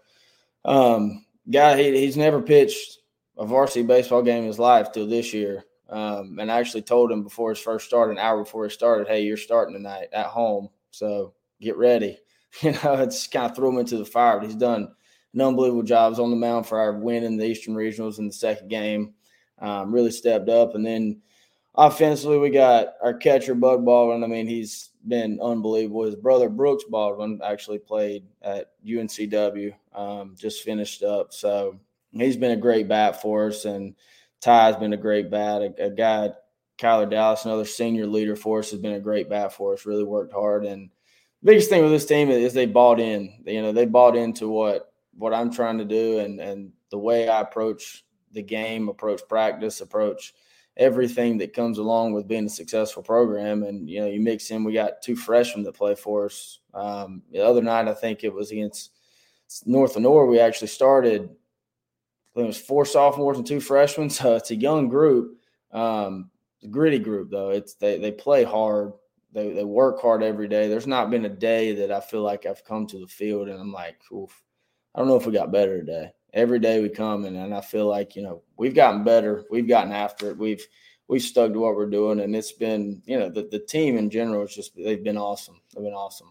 He's never pitched a varsity baseball game in his life till this year. And I actually told him before his first start, an hour before he started, hey, you're starting tonight at home, so get ready. It's kind of threw him into the fire, but he's done an unbelievable job. He's on the mound for our win in the Eastern Regionals in the second game. Really stepped up. And then offensively, we got our catcher, Bud Baldwin. I mean, he's been unbelievable. His brother, Brooks Baldwin, actually played at UNCW, just finished up. So he's been a great bat for us, and Ty's been a great bat. A guy, Kyler Dallas, another senior leader for us, has been a great bat for us, really worked hard. And the biggest thing with this team is they bought in. They bought into what I'm trying to do and the way I approach the game, approach practice, approach everything that comes along with being a successful program. And, you know, you mix in, we got 2 freshmen that play for us. The other night, I think it was against North Lenore, we actually started, I think it was 4 sophomores and 2 freshmen. So it's a young group, a gritty group, though. They play hard. They work hard every day. There's not been a day that I feel like I've come to the field and I'm like, oof, I don't know if we got better today. Every day we come and I feel like, you know, we've gotten better. We've gotten after it. We've stuck to what we're doing. And it's been, you know, the team in general is just, they've been awesome. They've been awesome.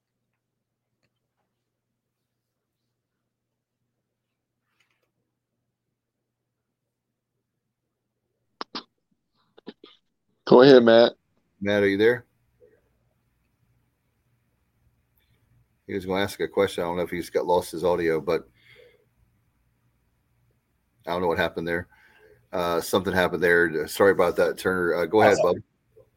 Go ahead, Matt. Matt, are you there? He was going to ask a question. I don't know if he's got lost his audio, but I don't know what happened there. Something happened there. Sorry about that, Turner. Go ahead, bub.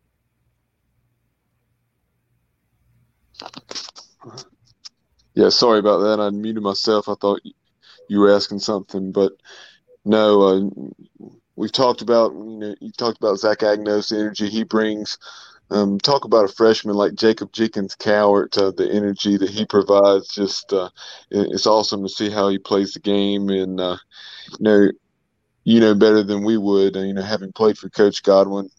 Yeah, sorry about that. I muted myself. I thought you were asking something, but no. We've talked about, you talked about Zach Agnos, the energy he brings. Talk about a freshman like Jacob Jenkins Cowart, the energy that he provides. Just it's awesome to see how he plays the game, and you know better than we would. Having played for Coach Godwin,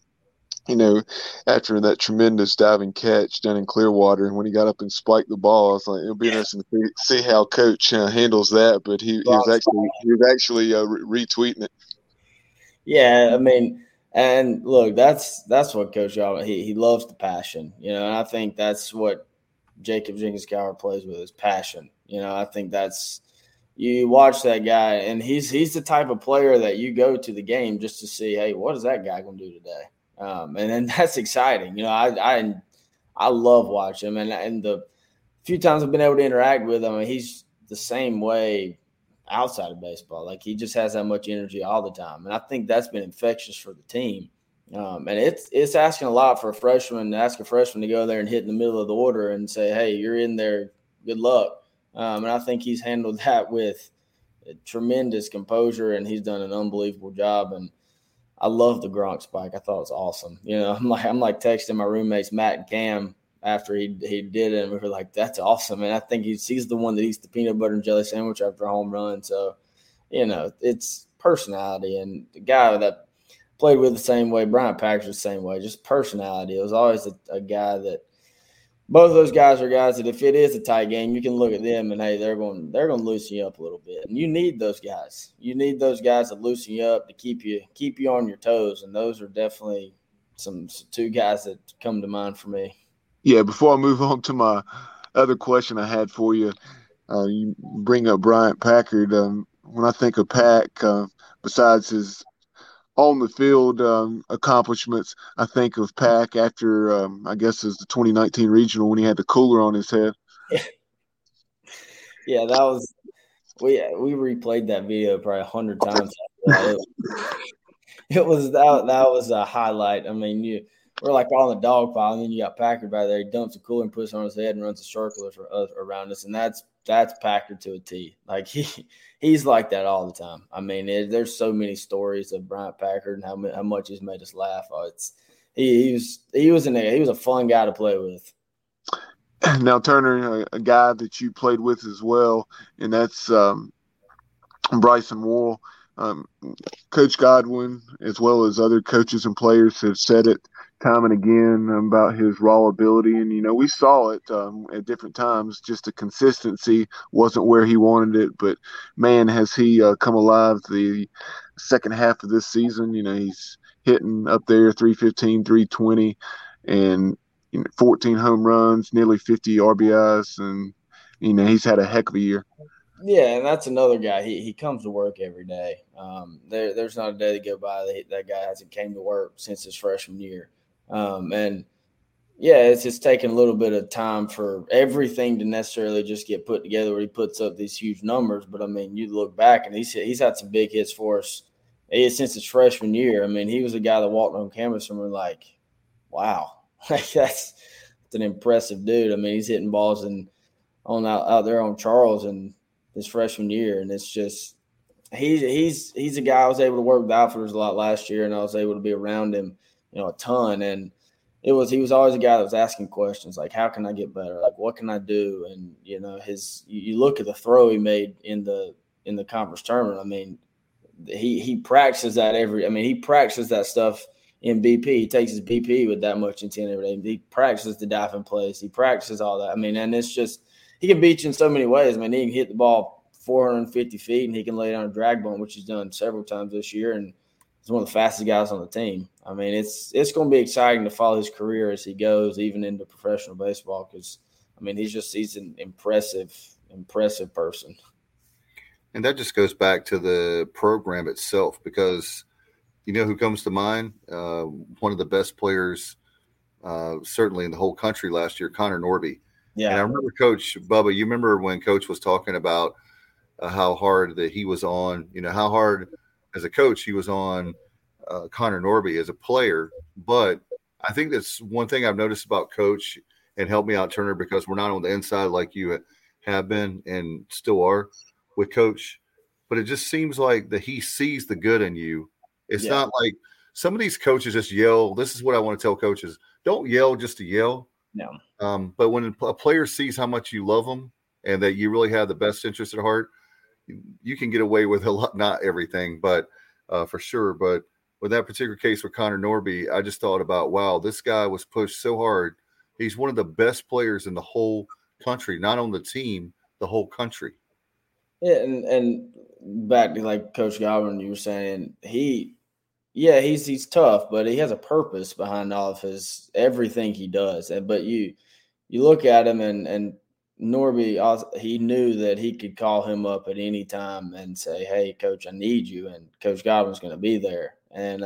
after that tremendous diving catch down in Clearwater, and when he got up and spiked the ball, I was like, it'll be interesting to see how Coach handles that. But he was actually retweeting it. Yeah, I mean. And look, that's what Coach Alvin, he loves the passion, and I think that's what Jacob Jenkins Cowart plays with is passion. I think that's you watch that guy, and he's the type of player that you go to the game just to see, hey, what is that guy going to do today? And then that's exciting. I love watching him, and the few times I've been able to interact with him, he's the same way outside of baseball. Like, he just has that much energy all the time. And I think that's been infectious for the team. And it's asking a lot for a freshman to go there and hit in the middle of the order and say, hey, you're in there. Good luck. And I think he's handled that with tremendous composure, and he's done an unbelievable job. And I love the Gronk spike. I thought it was awesome. I'm like texting my roommates, Matt and Cam, after he did it, and we were like, that's awesome. And I think he's the one that eats the peanut butter and jelly sandwich after a home run. So, it's personality. And the guy that played with the same way, Bryant Packers the same way, just personality. It was always a guy that both of those guys are guys that if it is a tight game, you can look at them and, hey, they're going to loosen you up a little bit. And you need those guys. You need those guys to loosen you up, to keep you on your toes. And those are definitely some 2 guys that come to mind for me. Yeah, before I move on to my other question I had for you, you bring up Bryant Packard. When I think of Pack, besides his on-the-field accomplishments, I think of Pack after, I guess, it's the 2019 regional when he had the cooler on his head. Yeah, that was we replayed that video probably 100 times. That was a highlight. I mean, we're like on the dog pile, and then you got Packard by there. He dumps a cooler and puts it on his head and runs a circle around us, and that's Packard to a T. Like, he's like that all the time. I mean, there's so many stories of Bryant Packard and how much he's made us laugh. He was a fun guy to play with. Now, Turner, a guy that you played with as well, and that's Bryson Wall. Coach Godwin, as well as other coaches and players, have said it time and again about his raw ability. And, we saw it at different times. Just the consistency wasn't where he wanted it. But, man, has he come alive the second half of this season. He's hitting up there 315, 320, and 14 home runs, nearly 50 RBIs. And, he's had a heck of a year. Yeah, and that's another guy. He comes to work every day. There's not a day that go by that guy hasn't came to work since his freshman year. And yeah, it's just taking a little bit of time for everything to necessarily just get put together where he puts up these huge numbers. But I mean, you look back and he's had some big hits for us since his freshman year. I mean, he was a guy that walked on campus and we're like, wow, that's an impressive dude. I mean, he's hitting balls out there on Charles and his freshman year, and it's just he's a guy I was able to work with outfielders a lot last year, and I was able to be around him, a ton. And he was always a guy that was asking questions like, how can I get better? Like, what can I do? And you look at the throw he made in the conference tournament. I mean, he practices that he practices that stuff in BP. He takes his BP with that much intent every day. He practices the diving plays. He practices all that. And it's just, he can beat you in so many ways. He can hit the ball 450 feet and he can lay down a drag bone, which he's done several times this year. And he's one of the fastest guys on the team. It's going to be exciting to follow his career as he goes, even into professional baseball, because, he's an impressive person. And that just goes back to the program itself, because you know who comes to mind? One of the best players, certainly in the whole country last year, Connor Norby. Yeah. And I remember Coach Bubba, you remember when Coach was talking about how hard that he was on, how hard as a coach he was on Connor Norby as a player. But I think that's one thing I've noticed about Coach, and help me out, Turner, because we're not on the inside like you have been and still are with Coach. But it just seems like that he sees the good in you. It's not like some of these coaches just yell. This is what I want to tell coaches. Don't yell just to yell. No. But when a player sees how much you love them and that you really have the best interest at heart, you can get away with a lot, not everything, but for sure. But with that particular case with Connor Norby, I just thought about, wow, this guy was pushed so hard. He's one of the best players in the whole country, not on the team, the whole country. Yeah, and back to like Coach Godwin, you were saying, he's tough, but he has a purpose behind all of everything he does. But you look at him and Norby, he knew that he could call him up at any time and say, hey, Coach, I need you. And Coach Godwin's going to be there. And,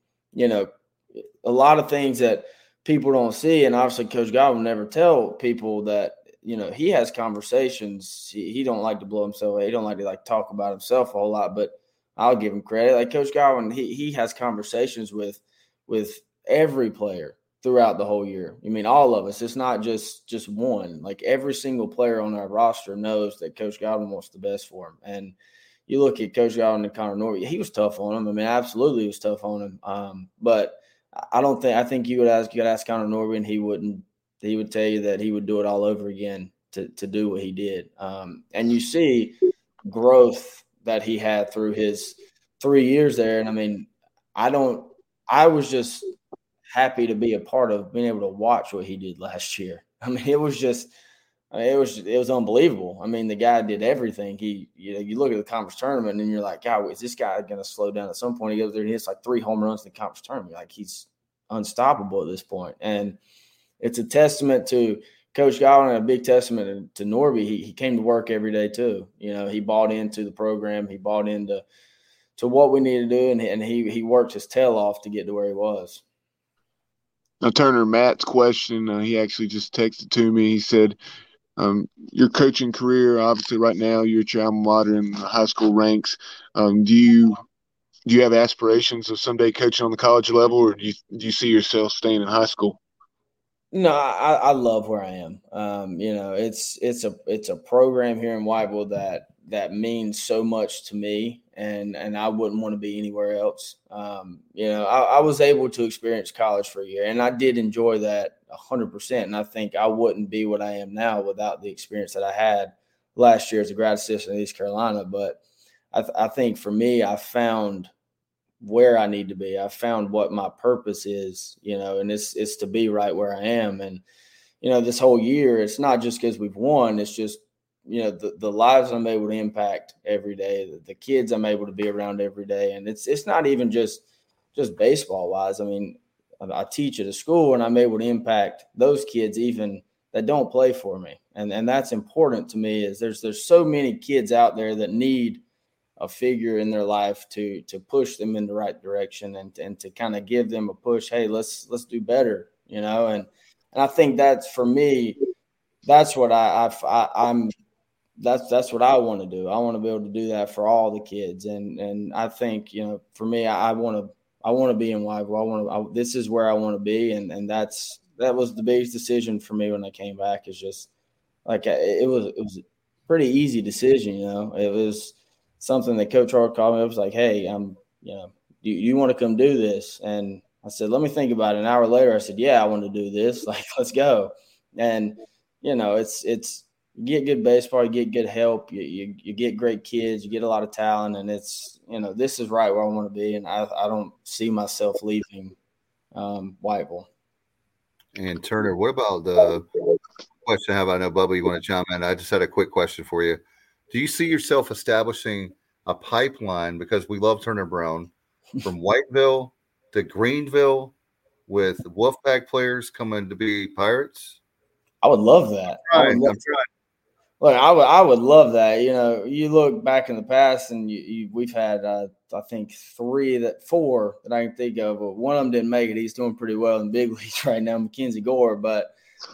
a lot of things that people don't see. And obviously Coach Godwin never tell people that, he has conversations. He don't like to blow himself away. He don't like to talk about himself a whole lot, but I'll give him credit. Like Coach Godwin, he has conversations with every player throughout the whole year. All of us. It's not just one. Like every single player on our roster knows that Coach Godwin wants the best for him. And you look at Coach Godwin and Connor Norby, he was tough on him. Absolutely he was tough on him. But I think you could ask Connor Norby and he would tell you that he would do it all over again to do what he did. And you see growth that he had through his 3 years there. And I was just happy to be a part of being able to watch what he did last year. It was unbelievable. The guy did everything. You look at the conference tournament and you're like, God, is this guy going to slow down at some point? He goes there and hits like 3 home runs in the conference tournament. Like he's unstoppable at this point. And it's a testament to Coach Godwin and a big testament to Norby. He came to work every day too. He bought into the program. He bought into what we needed to do, and he worked his tail off to get to where he was. Now, Turner, Matt's question, he actually just texted to me. He said, your coaching career, obviously right now you're at your alma mater in the high school ranks. Do you have aspirations of someday coaching on the college level, or do you see yourself staying in high school? No, I love where I am. It's a program here in Whiteville that means so much to me, and I wouldn't want to be anywhere else. I was able to experience college for a year, and I did enjoy that 100%. And I think I wouldn't be what I am now without the experience that I had last year as a grad assistant in East Carolina. But I think for me, I found where I need to be. I found what my purpose is, and it's to be right where I am. And, this whole year, it's not just because we've won. It's just, the lives I'm able to impact every day, the kids I'm able to be around every day. And it's not even just baseball wise. I teach at a school and I'm able to impact those kids even that don't play for me. And that's important to me. Is there's so many kids out there that need a figure in their life to push them in the right direction and to kind of give them a push. Hey, let's do better, and I think that's, for me, that's what that's what I want to do. I want to be able to do that for all the kids. And I think, for me, I want to be in Whiteville. This is where I want to be. And that was the biggest decision for me when I came back. Is just like, it was a pretty easy decision. It was, something that Coach Hart called me up, was like, hey, do you want to come do this? And I said, let me think about it. An hour later, I said, yeah, I want to do this. Like, let's go. And, it's you get good baseball, you get good help, you get great kids, you get a lot of talent, and it's, this is right where I want to be. And I don't see myself leaving Whiteville. And Turner, what about the question I have? I know, Bubba, you want to chime in. I just had a quick question for you. Do you see yourself establishing a pipeline, because we love Turner Brown, from Whiteville to Greenville with Wolfpack players coming to be Pirates? I would love that. I'm trying. Look, I would love that. You look back in the past, and we've had I think 4 that I can think of. But one of them didn't make it. He's doing pretty well in the big leagues right now, Mackenzie Gore. But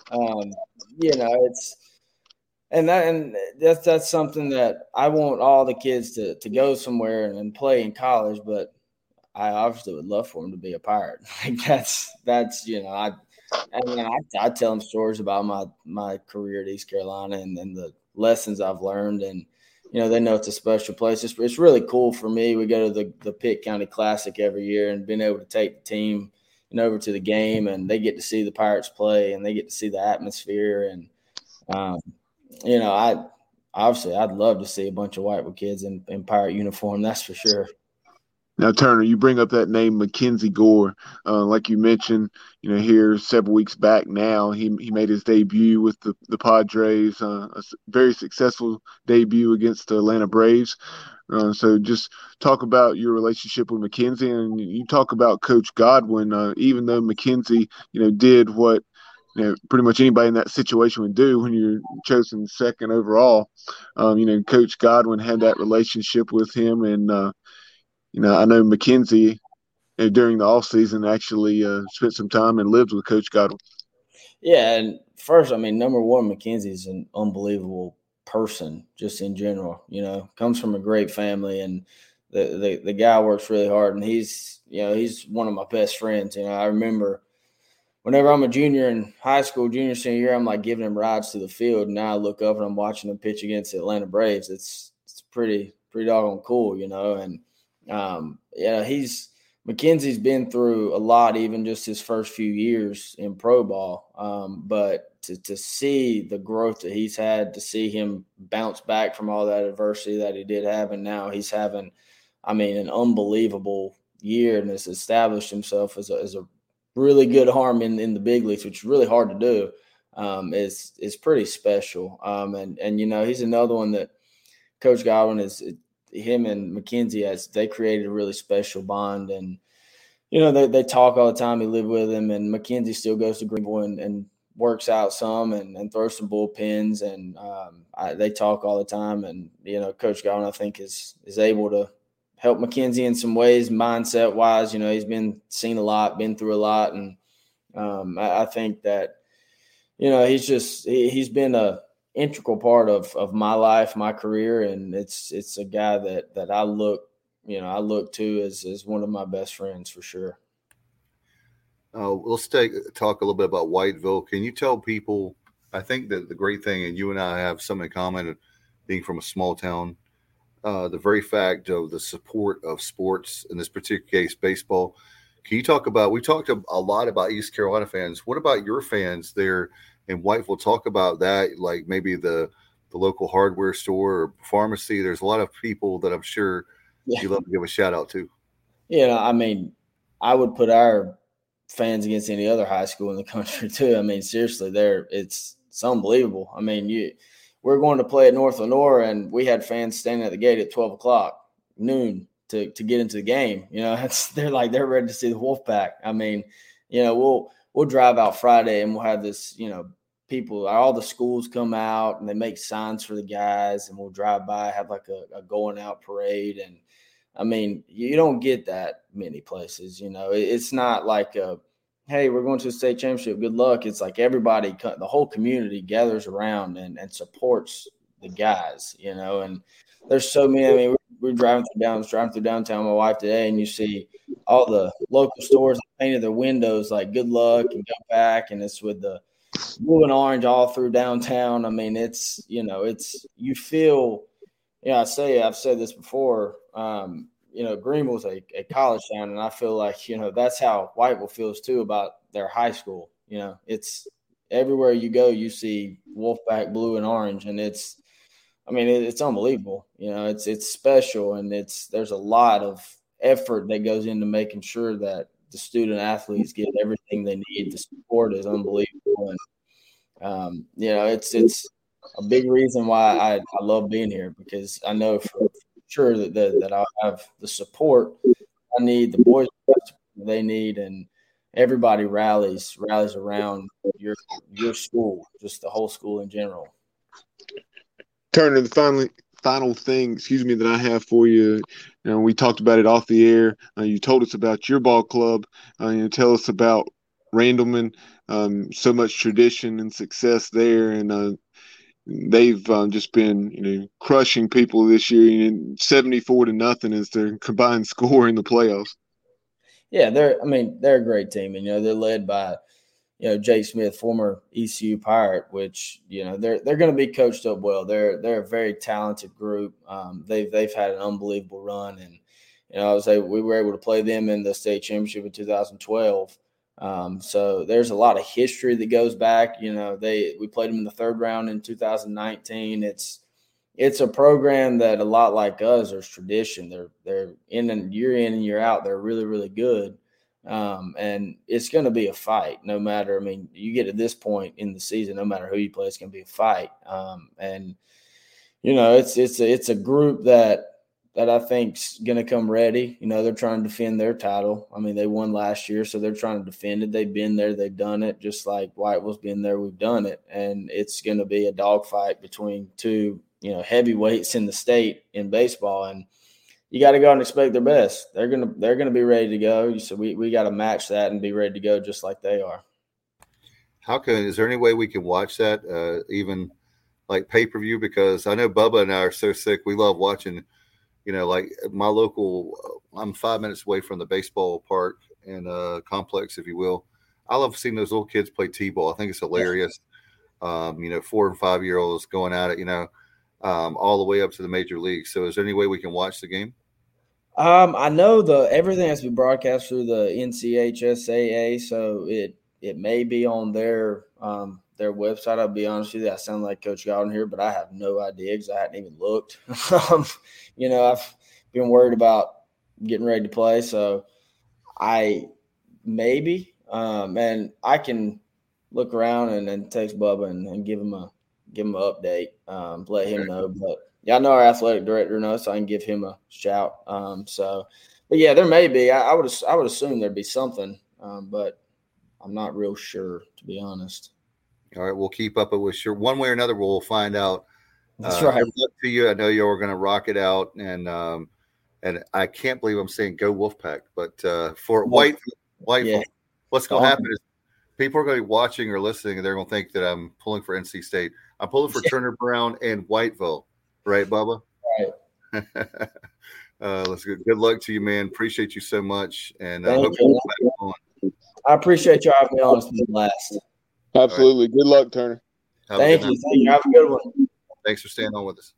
it's and that's something that I want all the kids to go somewhere and play in college. But I obviously would love for them to be a Pirate. Like that's I tell them stories about my career at East Carolina and the lessons I've learned, and they know it's a special place. It's really cool for me. We go to the Pitt County Classic every year, and being able to take the team over to the game, and they get to see the Pirates play, and they get to see the atmosphere, and I'd love to see a bunch of Whitewood kids in Pirate uniform. That's for sure. Now, Turner, you bring up that name, Mackenzie Gore. Like you mentioned, here several weeks back now, he made his debut with the Padres, a very successful debut against the Atlanta Braves. So just talk about your relationship with Mackenzie, and you talk about Coach Godwin. Even though Mackenzie, did what pretty much anybody in that situation would do when you're chosen second overall, Coach Godwin had that relationship with him, and I know Mackenzie during the offseason actually spent some time and lived with Coach Godwin. Yeah, and first, number one, Mackenzie's an unbelievable person just in general. Comes from a great family, and the guy works really hard, and he's one of my best friends. I remember whenever I'm a junior in high school, junior, senior year, I'm like giving him rides to the field, and now I look up and I'm watching him pitch against the Atlanta Braves. It's pretty doggone cool, and Mackenzie's been through a lot, even just his first few years in pro ball. But to see the growth that he's had, to see him bounce back from all that adversity that he did have, and now he's having, an unbelievable year, and has established himself as a really good arm in the big leagues, which is really hard to do. Is pretty special. And he's another one that Coach Godwin is. Him and Mackenzie, they created a really special bond, and they talk all the time. He lived with him, and Mackenzie still goes to Greenville and works out some and throws some bullpens, and they talk all the time. And Coach Godwin, I think, is able to help Mackenzie in some ways, mindset wise. He's been seen a lot, been through a lot, and I think that he's been a integral part of my life, my career, and it's a guy that I look to as one of my best friends for sure. Let's talk a little bit about Whiteville. Can you tell people? I think that the great thing, and you and I have some in common, being from a small town, the very fact of the support of sports, in this particular case, baseball. Can you talk about? We talked a lot about East Carolina fans. What about your fans there? And Whiteville, talk about that, like maybe the local hardware store or pharmacy. There's a lot of people that I'm sure you love to give a shout out to. I would put our fans against any other high school in the country too. Seriously, it's unbelievable. We're going to play at North Lenore, and we had fans standing at the gate at 12:00 noon to get into the game. They're ready to see the Wolfpack. We'll drive out Friday, and we'll have this, people, all the schools come out, and they make signs for the guys, and we'll drive by, have like a going out parade. And you don't get that many places, it's not like hey, we're going to the state championship, good luck. It's like everybody, the whole community gathers around and supports the guys, and there's so many. We're driving through downtown, my wife today, and you see all the local stores painted their windows like good luck and go back, and it's with the blue and orange all through downtown. It's you feel Yeah, I've said this before. Greenville's a college town, and I feel like, that's how Whiteville feels too about their high school. It's everywhere you go, you see Wolfpack blue and orange, and it's unbelievable. It's special, and there's a lot of effort that goes into making sure that the student athletes get everything they need. The support is unbelievable, and it's a big reason why I love being here, because I know for sure that I'll have the support I need, the boys they need, and everybody rallies around your school, just the whole school in general. Turner, the final thing, that I have for you. We talked about it off the air. You told us about your ball club. Tell us about Randleman. So much tradition and success there, and they've just been, crushing people this year. 74-0 is their combined score in the playoffs. Yeah, they're a great team, and they're led by Jake Smith, former ECU Pirate, which they're going to be coached up well. They're a very talented group. They've had an unbelievable run, and we were able to play them in the state championship in 2012. So there's a lot of history that goes back. We played them in the third round in 2019. It's a program that, a lot like us, there's tradition. They're in and year out. They're really, really good. And it's going to be a fight no matter. You get to this point in the season, no matter who you play, it's going to be a fight. It's a group that I think's going to come ready. They're trying to defend their title. They won last year, so they're trying to defend it. They've been there. They've done it. Just like Whiteville's been there, we've done it. And it's going to be a dogfight between two, heavyweights in the state in baseball. And you got to go and expect their best. They're gonna be ready to go. So we got to match that and be ready to go just like they are. Is there any way we can watch that, even like pay-per-view? Because I know Bubba and I are so sick. We love watching, like my local, I'm 5 minutes away from the baseball park and complex, if you will. I love seeing those little kids play T-ball. I think it's hilarious. 4 and 5 year olds going at it, all the way up to the major leagues. So is there any way we can watch the game? I know everything has to be broadcast through the NCHSAA, so it may be on their website. I'll be honest with you, I sound like Coach Godwin here, but I have no idea because I hadn't even looked. I've been worried about getting ready to play, so and I can look around and text Bubba and give him an update, let him know. But yeah, I know our athletic director knows, so I can give him a shout. But yeah, there may be. I would assume there'd be something, but I'm not real sure, to be honest. All right, we'll keep up with sure. One way or another, we'll find out. That's right. Good luck to you. I know you're going to rock it out, and I can't believe I'm saying go Wolfpack, but for Whiteville, Yeah. what's going to happen is people are going to be watching or listening, and they're going to think that I'm pulling for NC State. I'm pulling for Turner Brown and Whiteville. Right, Bubba? Right. Let's go. Good luck to you, man. Appreciate you so much. And Thank hope you. you're back on. I appreciate you having me on. It's been a blast. Absolutely. Good luck, Turner. Thank you. Have a good one. Thanks for staying on with us.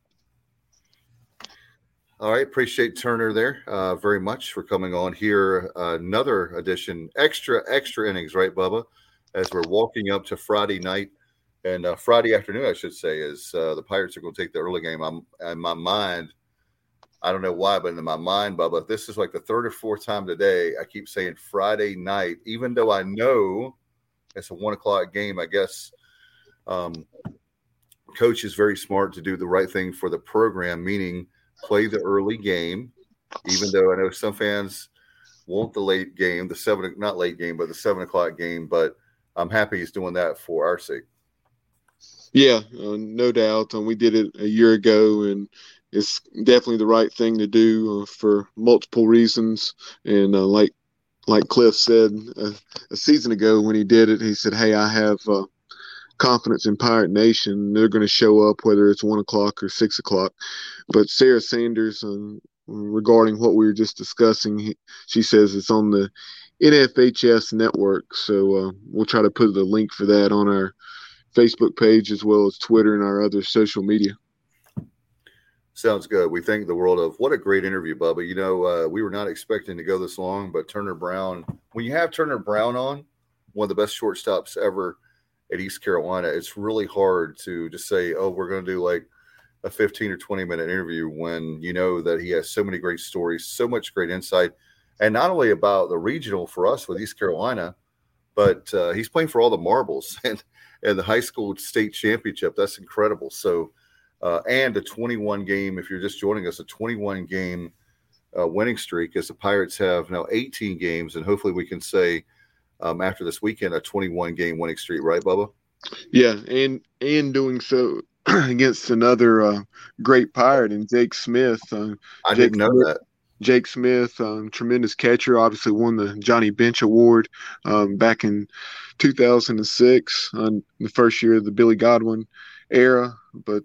All right. Appreciate Turner there very much for coming on here. Another edition, extra innings, right, Bubba? As we're walking up to Friday night. And Friday afternoon, I should say, is the Pirates are going to take the early game. In my mind, I don't know why, but in my mind, Bubba, this is like the third or fourth time today I keep saying Friday night, even though I know it's a 1 o'clock game. I guess Coach is very smart to do the right thing for the program, meaning play the early game, even though I know some fans want the late game, the 7 o'clock game, but I'm happy he's doing that for our sake. Yeah, no doubt. We did it a year ago, and it's definitely the right thing to do for multiple reasons. And like Cliff said a season ago when he did it, he said, hey, I have confidence in Pirate Nation. They're going to show up whether it's 1 o'clock or 6 o'clock. But Sarah Sanders, regarding what we were just discussing, she says it's on the NFHS network. So we'll try to put the link for that on our Facebook page as well as Twitter and our other social media. Sounds good. We think the world of what a great interview, Bubba. You know, we were not expecting to go this long, but Turner Brown, when you have Turner Brown on, one of the best shortstops ever at East Carolina, it's really hard to just say, oh, we're going to do like a 15 or 20-minute interview when you know that he has so many great stories, so much great insight, and not only about the regional for us with East Carolina, but he's playing for all the marbles and the high school state championship. That's incredible. So, and a 21-game, if you're just joining us, a 21-game winning streak, as the Pirates have now 18 games, and hopefully we can say after this weekend a 21-game winning streak, right, Bubba? Yeah, and doing so against another great Pirate in Jake Smith. I didn't know that. Jake Smith, tremendous catcher, obviously won the Johnny Bench Award back in 2006, the first year of the Billy Godwin era. But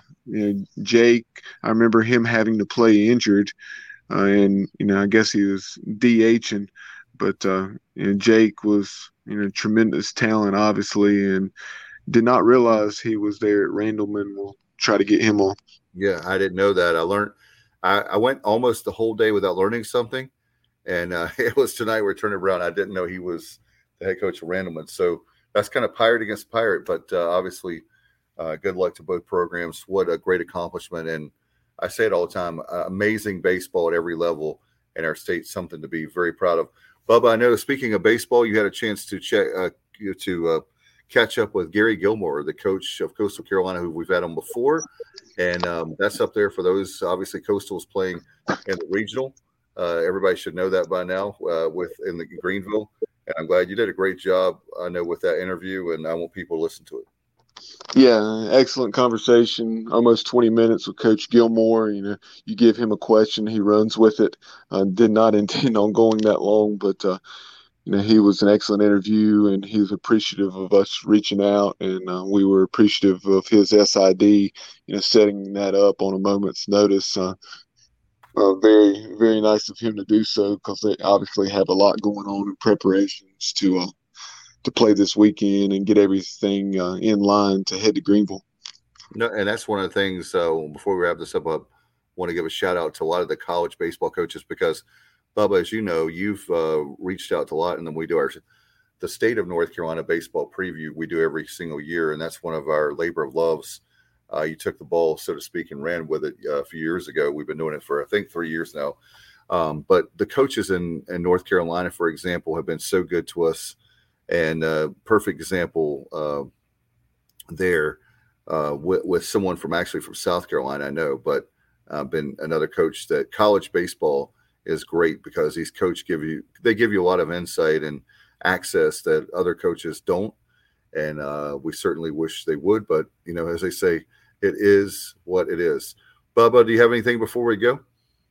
Jake, I remember him having to play injured, and I guess he was DHing. But Jake was tremendous talent, obviously, and did not realize he was there at Randleman. We'll try to get him on. Yeah, I didn't know that. I went almost the whole day without learning something, and it was tonight where Turner Brown. I didn't know he was the head coach of Randleman. So that's kind of Pirate against Pirate, but obviously good luck to both programs. What a great accomplishment. And I say it all the time, amazing baseball at every level in our state, something to be very proud of. Bubba, I know, speaking of baseball, you had a chance to catch up with Gary Gilmore, the coach of Coastal Carolina, who we've had on before. And that's up there for those, obviously, Coastal's playing in the regional. Everybody should know that by now in the Greenville. And I'm glad you did a great job, I know, with that interview, and I want people to listen to it. Yeah, excellent conversation. Almost 20 minutes with Coach Gilmore. You give him a question, he runs with it. Did not intend on going that long, but he was an excellent interview, and he was appreciative of us reaching out, and we were appreciative of his SID, setting that up on a moment's notice. Very, very nice of him to do so, because they obviously have a lot going on in preparations to play this weekend and get everything in line to head to Greenville. No, and that's one of the things. Before we wrap this up, I want to give a shout out to a lot of the college baseball coaches, because Bubba, as you know, you've reached out to a lot, and then we do the state of North Carolina baseball preview we do every single year, and that's one of our labor of loves. You took the ball, so to speak, and ran with it a few years ago. We've been doing it for, I think, 3 years now. But the coaches in North Carolina, for example, have been so good to us, and perfect example there with someone from South Carolina, I know, but been another coach that college baseball is great, because these coaches give you a lot of insight and access that other coaches don't. And we certainly wish they would, but as they say, it is what it is. Bubba, do you have anything before we go?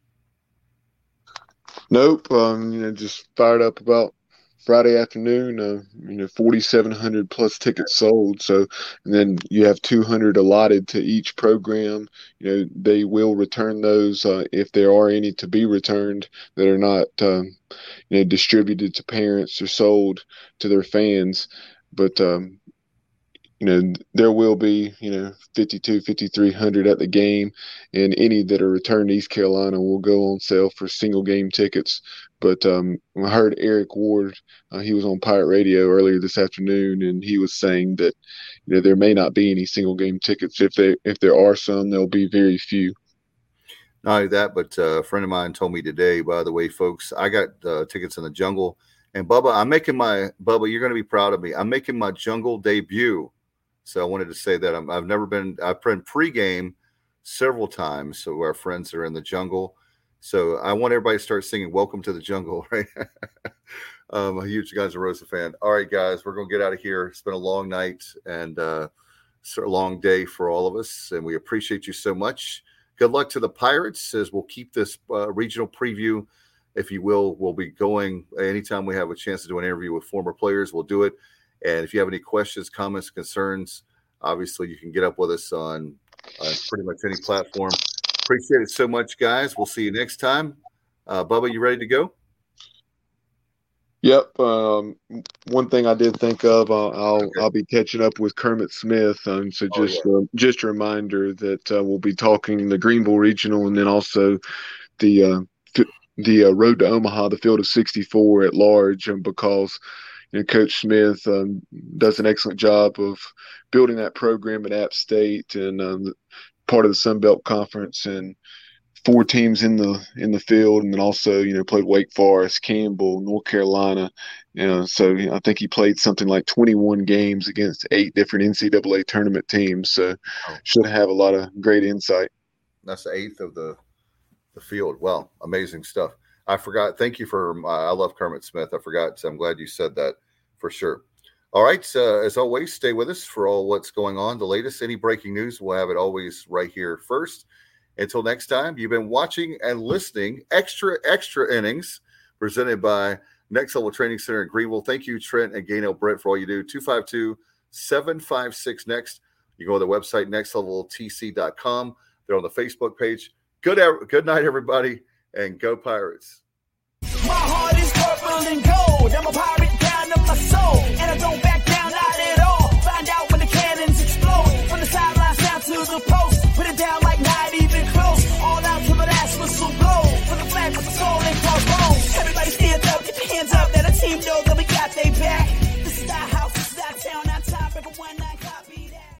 Nope. Just fired up about Friday afternoon. 4,700 plus tickets sold. So, and then you have 200 allotted to each program. They will return those if there are any to be returned that are not distributed to parents or sold to their fans. But there will be 5,300 at the game, and any that are returned to East Carolina will go on sale for single game tickets. But I heard Eric Ward, he was on Pirate Radio earlier this afternoon, and he was saying that there may not be any single game tickets. If there are some, there'll be very few. Not only that, but a friend of mine told me today, by the way, folks, I got tickets in the Jungle. And Bubba, you're going to be proud of me. I'm making my Jungle debut. So I wanted to say that I've been pregame several times. So our friends are in the Jungle. So I want everybody to start singing "Welcome to the Jungle," right? I'm a huge Guns N' Roses fan. All right, guys, we're going to get out of here. It's been a long night and a long day for all of us, and we appreciate you so much. Good luck to the Pirates, as we'll keep this regional preview, if you will. We'll be going anytime we have a chance to do an interview with former players. We'll do it. And if you have any questions, comments, concerns, obviously you can get up with us on pretty much any platform. Appreciate it so much, guys. We'll see you next time. Bubba, you ready to go? Yep. One thing I did think of, I'll be catching up with Kermit Smith. So just a reminder that we'll be talking the Greenville Regional, and then also the Road to Omaha, the Field of 64 at large, because Coach Smith does an excellent job of building that program at App State, and part of the Sun Belt Conference, and 4 teams in the field, and then also played Wake Forest, Campbell, North Carolina. So I think he played something like 21 games against 8 different NCAA tournament teams. So should have a lot of great insight. That's the 8th of the field. Wow, amazing stuff. I forgot. Thank you for. I love Kermit Smith. I forgot. So I'm glad you said that for sure. All right. As always, stay with us for all what's going on. The latest, any breaking news, we'll have it always right here first. Until next time, you've been watching and listening Extra Innings, presented by Next Level Training Center in Greenville. Thank you, Trent and Gaynell Brett, for all you do. 252-756-NEXT. You go to the website, nextleveltc.com. They're on the Facebook page. Good night, everybody, and go Pirates. My heart is purple and gold. I'm a pirate down of my soul, and I don't back down, not at all. Find out when the cannons explode, from the sidelines down to the post.